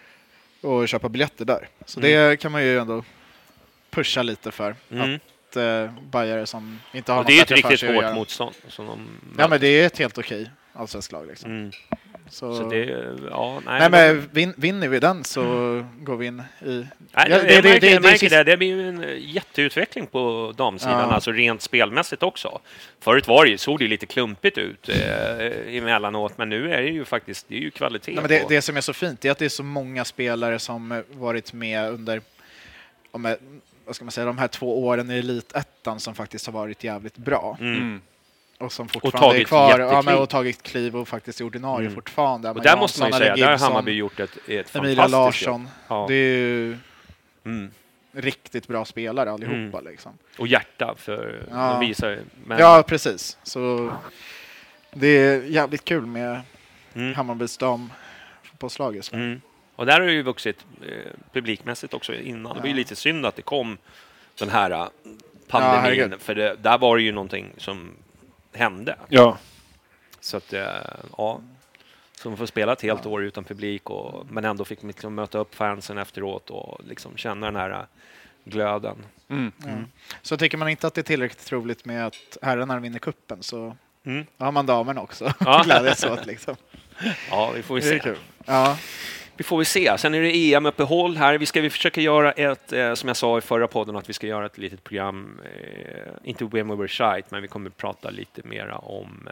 och köpa biljetter där. Så Mm. det kan man ju ändå pusha lite för. Mm. Att eh, bajare som inte har Och något det är ju ett bättre för riktigt sig att hårt göra. motstånd. Som de Ja men det är ett helt okej allsvenskt lag liksom. mm. Så, Så det, ja, nej, nej de- men vin, vinner vi den så går vi in i... Nej, Ja, det, det- jag det- märker, det- jag det är märker sist- det. Det blir ju en jätteutveckling på damsidan, Ja. alltså rent spelmässigt också. Förut var det, ju- såg det ju lite klumpigt ut eh, emellanåt, men nu är det ju faktiskt det är ju kvalitet. Nej, men det, på- det som är så fint är att det är så många spelare som varit med under om jag, vad ska man säga, de här två åren i elitettan som faktiskt har varit jävligt bra. Mm. Och som fortfarande tagit är kvar. Ja, jättekliv. men, och tagit kliv och faktiskt är ordinarie Mm. fortfarande. Och Men där måste man ju Jansson, säga, eller där har Gibson, Hammarby gjort ett, ett Emilia fantastiskt Larsson. jobb. Ja. Det är ju Mm. riktigt bra spelare allihopa. Mm. Liksom. Och hjärta, för Ja. de visar ju- men, Ja, precis. Så det är jävligt kul med mm. Hammarbys damfotbollslag just nu. Mm. Och där har det ju vuxit eh, publikmässigt också innan. Det var ju Ja. lite synd att det kom den här eh, Ja, pandemin, herregud. för det, där var det ju någonting som hände. Ja, Så att, eh, ja. Så de får spela ett helt år utan publik, och, men ändå fick liksom möta upp fansen efteråt och liksom känna den här eh, glöden. mm. Ja. Så tycker man inte att det är tillräckligt troligt med att herrarna vinner kuppen så Mm. har man damerna också. Ja. Glädjas åt liksom. Ja, vi får ju Det är se. kul. Ja. Vi får vi se. Sen är det E M-uppehåll här. Vi ska vi försöka göra ett, eh, som jag sa i förra podden, att vi ska göra ett litet program, eh, inte When We Were Shite, men vi kommer prata lite mera om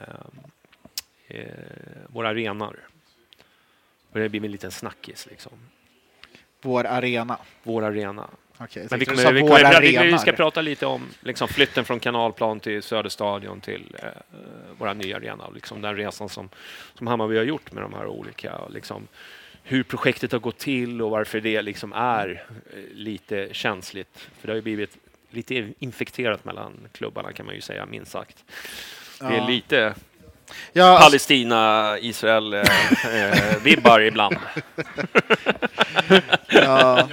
eh, eh, våra arenor. Och det blir en liten snackis liksom. Vår arena. Vår arena. Okej, Men vi, du kommer, sa vi, våra kommer, vi, vi arenor. ska prata lite om liksom, flytten från Kanalplan till Söderstadion till eh, våra nya arena. Liksom, den resan som, som Hammarby har gjort med de här olika, liksom, hur projektet har gått till och varför det liksom är eh, lite känsligt. För det har ju blivit lite infekterat mellan klubbarna kan man ju säga, minst sagt. Det är Ja. lite Ja, alltså, Palestina, Israel, eh, eh, vibbar ibland. ja,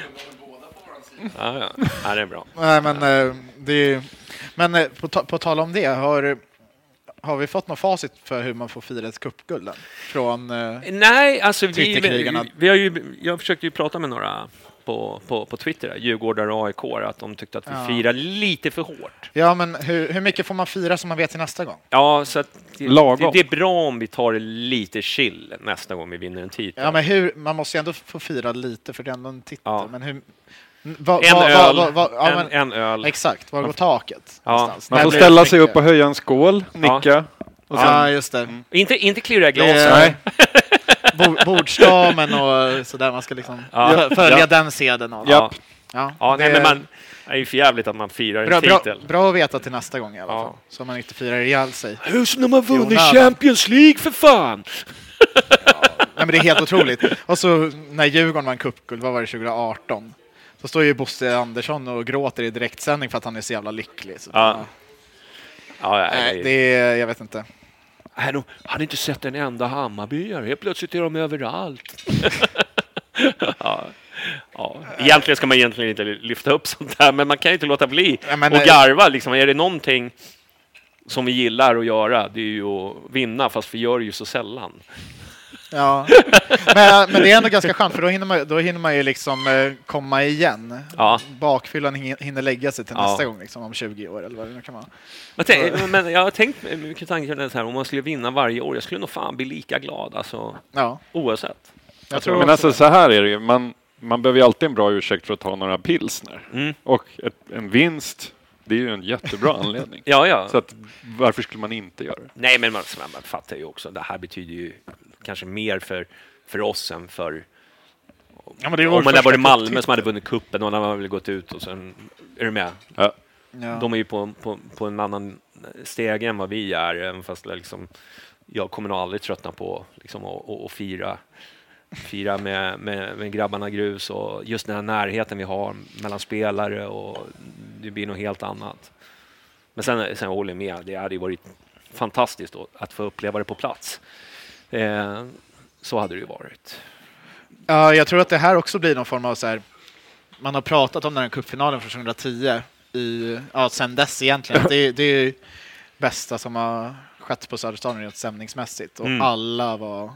Ja, ja. Ja, det är bra. nej, men eh, det är, men eh, på, ta, på tal om det, har, har vi fått något facit för hur man får fira ett cupguld än? Från eh, Nej, alltså vi, vi, Twitterkrigarna. vi har ju, jag försökte ju prata med några på, på, på Twitter, där, Djurgårdare och A I K, att de tyckte att vi Ja. firar lite för hårt. Ja, men hur, hur mycket får man fira som man vet till nästa gång? Ja, så att det, det, Lagom. det är bra om vi tar det lite chill nästa gång vi vinner en titel. Ja, men hur, man måste ju ändå få fira lite för det är ändå en titel. Ja. Men hur, va, En va, öl, va, va, ja, en, men, en öl. exakt, var går taket? Ja. någonstans? Man När får blir det ställa sig mycket? upp och höja en skål, nicka. Och sen, Ja, just det. Inte, inte klirra i Det är- glasen. Nej. Bo- Bordsdamen och sådär, man ska liksom Ja. fö- följa Ja. den seden. Och, Ja, ja. ja nej, det men är man, det är ju för jävligt att man firar en bra, bra, titel. bra att veta till nästa gång i alla Ja. fall. Så man inte firar ihjäl sig. Hur som när man vunnit onödan. Champions League för fan! Nej, men det är helt otroligt. Och så när Djurgården vann cupguld, vad var det, tjugo arton? Så står ju Bosse Andersson och gråter i direktsändning för att han är så jävla lycklig. Så Ja. Ja, ja, Nej, nej, det är, jag vet inte. Nej, de hade inte sett en enda Hammarbyare. Helt plötsligt är de överallt. ja. Ja. Egentligen ska man egentligen inte lyfta upp sånt där, men man kan inte låta bli Ja, men, och eh, garva. Liksom. Är det någonting som vi gillar att göra, det är ju att vinna, fast vi gör det ju så sällan. Ja. Men, men det är ändå ganska skönt, för då hinner man, då hinner man ju liksom eh, komma igen. Ja. Bakfyllan hin- hinner lägga sig till Ja. nästa gång, liksom, om tjugo år eller vad det nu kan vara. Jag tänk, men jag har tänkt mycket tankar så här, om man skulle vinna varje år, jag skulle nog fan bli lika glad, alltså, Ja, oavsett. jag tror men också alltså så här är det ju. Man, man behöver ju alltid en bra ursäkt för att ta några pilsner. Mm. Och ett, en vinst, det är ju en jättebra anledning. Ja, ja. Så att, varför skulle man inte göra det? Nej, men man, man fattar ju också, det här betyder ju kanske mer för, för oss än för... Ja, men det är vår om man hade första varit Malmö cuptitel. som hade vunnit kuppen och de har väl gått ut och sen... Är du med? Ja. Ja. De är ju på, på, på en annan steg än vad vi är, även fast liksom, jag kommer nog aldrig tröttna på liksom, och, och, och fira, fira med, med, med grabbarna grus och just den här närheten vi har mellan spelare, och det blir något helt annat. Men sen, sen håller jag med, det hade ju varit fantastiskt då, att få uppleva det på plats. Eh, så hade det ju varit. Ja, jag tror att det här också blir någon form av så här, man har pratat om den här cupfinalen från tjugohundratio i, ja, sen dess egentligen. Det, det är bästa som har skett på Söderstadion rent stämningsmässigt, och Mm. alla var,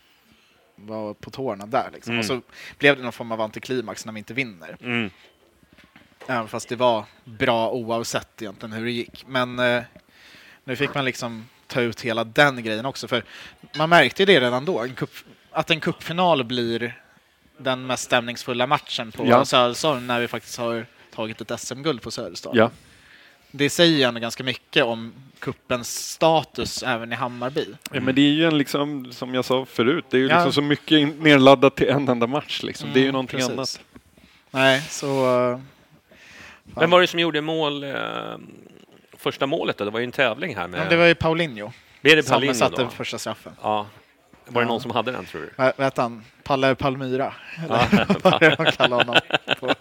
var på tårna där liksom. Mm. Och så blev det någon form av antiklimax när vi inte vinner. Mm. Även fast det var bra oavsett egentligen hur det gick. Men eh, nu fick man liksom ta ut hela den grejen också, för man märkte ju det redan då, en cup, att en cupfinal blir den mest stämningsfulla matchen på Ja. Söderstadion när vi faktiskt har tagit ett S M-guld på Söderstadion. Ja. Det säger ju ändå ganska mycket om kuppens status även i Hammarby. Ja, men det är ju en liksom, som jag sa förut, det är ju Ja. liksom så mycket in- nedladdat till en enda match liksom. Det är ju Mm, någonting precis. annat. Nej, så... eh, Vem var det som gjorde mål, eh, första målet då? Det var ju en tävling här med... ja, det var ju Paulinho Blev det som Paulinho satte då? första straffen. Ja. Var det Ja. någon som hade den, tror du? Vad vad hette han? Palle Palmyra? Ja. Eller vad är det de kallar honom på?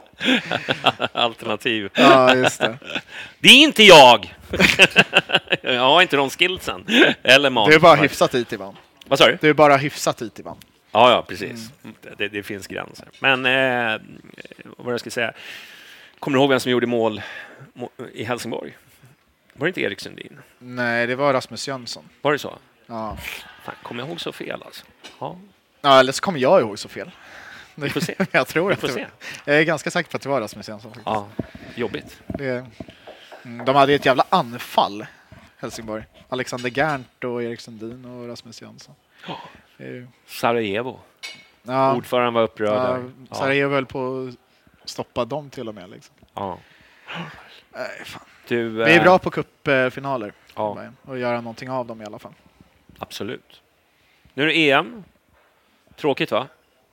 Alternativ. Ja, just det. Det är inte jag! Jag har inte de skillsen. Eller mat. Du är bara hyfsat hit ibland. Vad sa du? Du är bara hyfsat hit ibland. Ja, ja, precis. Det, det finns gränser. Men eh, vad jag ska säga. Kommer du ihåg vem som gjorde mål må- i Helsingborg? Var det inte Erik Sundin? Nej, det var Rasmus Jönsson. Var det så? Ja. Fan, kommer jag ihåg så fel alltså? Ja, Ja, eller så kommer jag ihåg så fel. vi får se. Jag tror Vi att får det se. var. Jag är ganska säker på att det var Rasmus Jönsson. faktiskt. Ja, jobbigt. Det, mm, de hade ju ett jävla anfall, Helsingborg. Alexander Gärnt och Erik Sundin och Rasmus Jönsson. Ja. Det är ju- Sarajevo. Ja, Ordföranden var upprörd ja, där. Ja. Sarajevo höll på att stoppa dem till och med. Liksom. Ja. Nej, fan. Du, Vi är eh, bra på cupfinaler. Ja. Och göra någonting av dem i alla fall. Absolut. Nu är det E M. Tråkigt, va?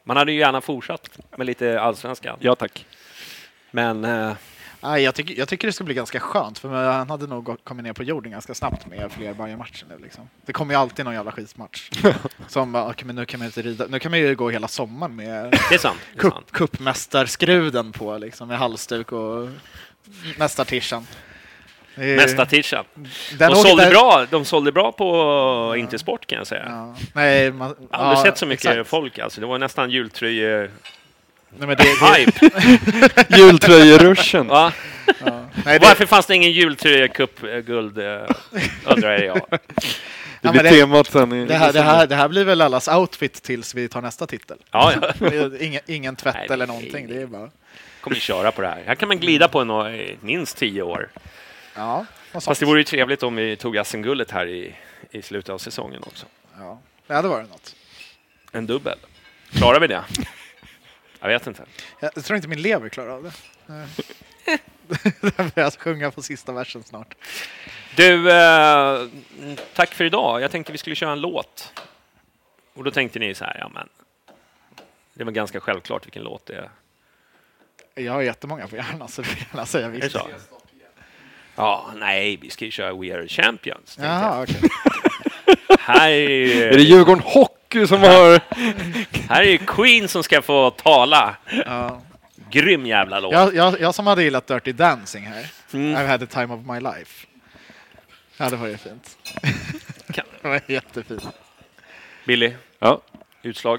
Man hade ju gärna fortsatt med lite allsvenskan. Ja, tack. Men... Eh, Nej, jag, tycker, jag tycker det ska bli ganska skönt, för han hade nog gått- kommit ner på jorden ganska snabbt med fler Bayern-matcher nu. Liksom. Det kommer ju alltid någon jävla skitmatch. Som bara, okay, men nu kan man inte rida. Nu kan man ju gå hela sommaren med det är sant. Det är kupp, sant. kuppmästarskruden på, liksom, med halsduk och mästartishan. Det är- Mästartishan. Den De åker sålde, där- bra, de sålde bra på Intersport kan jag säga. Ja. Nej, man, Jag har aldrig ja, sett så mycket exakt. folk. Alltså. Det var nästan jultröje... Nej, men det, det, Hype. Jultröjeruschen. Va? ja. Nej, det, Varför fanns det ingen jultröje-cup-guld? Eh, undrar jag. Det Ja, blir men det- temat sen. I, det, här, det, här, det här blir väl allas outfit tills vi tar nästa titel. Ja, ja. Det är Ingen, ingen tvätt Nej, det- eller någonting. Det är bara... Kommer vi köra på det här. Här kan man glida på nå- i minst tio år. Ja, vad Fast sånt. det vore ju trevligt om vi tog S M-guldet här i, i slutet av säsongen också. Ja, det hade varit något. En dubbel. Klarar vi det? Jag vet inte. Jag tror inte min lever klarar av det. Jag börjar sjunga på sista versen snart. Du, eh, tack för idag. Jag tänkte vi skulle köra en låt. Och då tänkte ni så här, ja men. Det var ganska självklart vilken låt det är. Jag har jättemånga på hjärnan, så du får gärna säga Är det visst. så? Ja, nej, vi ska ju köra We Are Champions. tänkte jag. Jaha, okej. Här är, Är det Djurgården Hockey som har... här är Queen som ska få tala. Ja. Grym jävla låt. Jag, jag, jag som hade gillat Dirty Dancing här. Mm. I've had the time of my life. Ja, det var ju fint. Kan- Det var jättefint. Billy, Ja. utslag.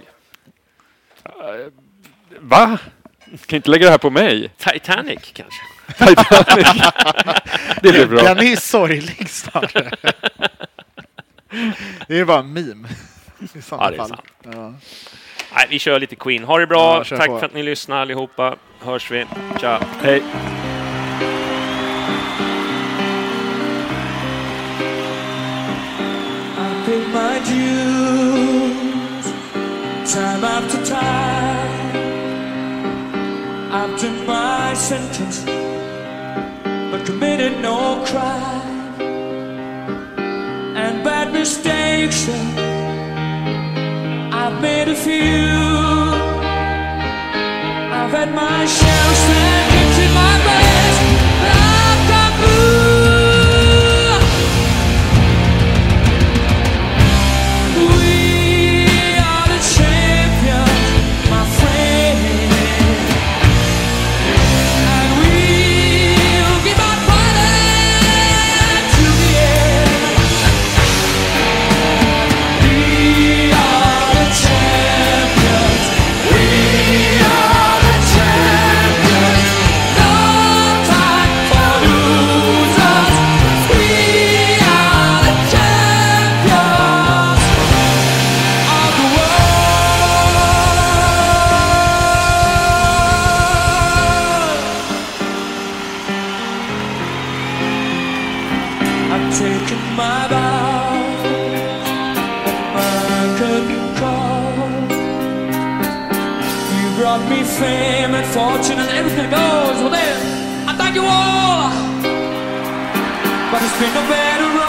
Va? Kan inte lägga det här på mig. Titanic kanske. Titanic. Det blir bra. Den är sorglig snarare. Det är bara en meme. I sådana Ja, det är fall. sant. Ja. Nej, vi kör lite Queen. Ha det bra. Ja, kör Tack på. för att ni lyssnade allihopa. Hörs vi. Tja. Hej. I paid my dues time after time. I've done my sentence, but committed no crime. And bad mistakes, I've made a few. I've had my share, and kicked in my best. I've got blue. We are the champions, my friend, and we'll keep on fighting to the end. We are the champions. We are the champions. No time for losers. We are the champions of the world. I've taken my vow, my curtain call. You brought me fame and fortune and everything goes. Well then, I thank you all. But it's been no better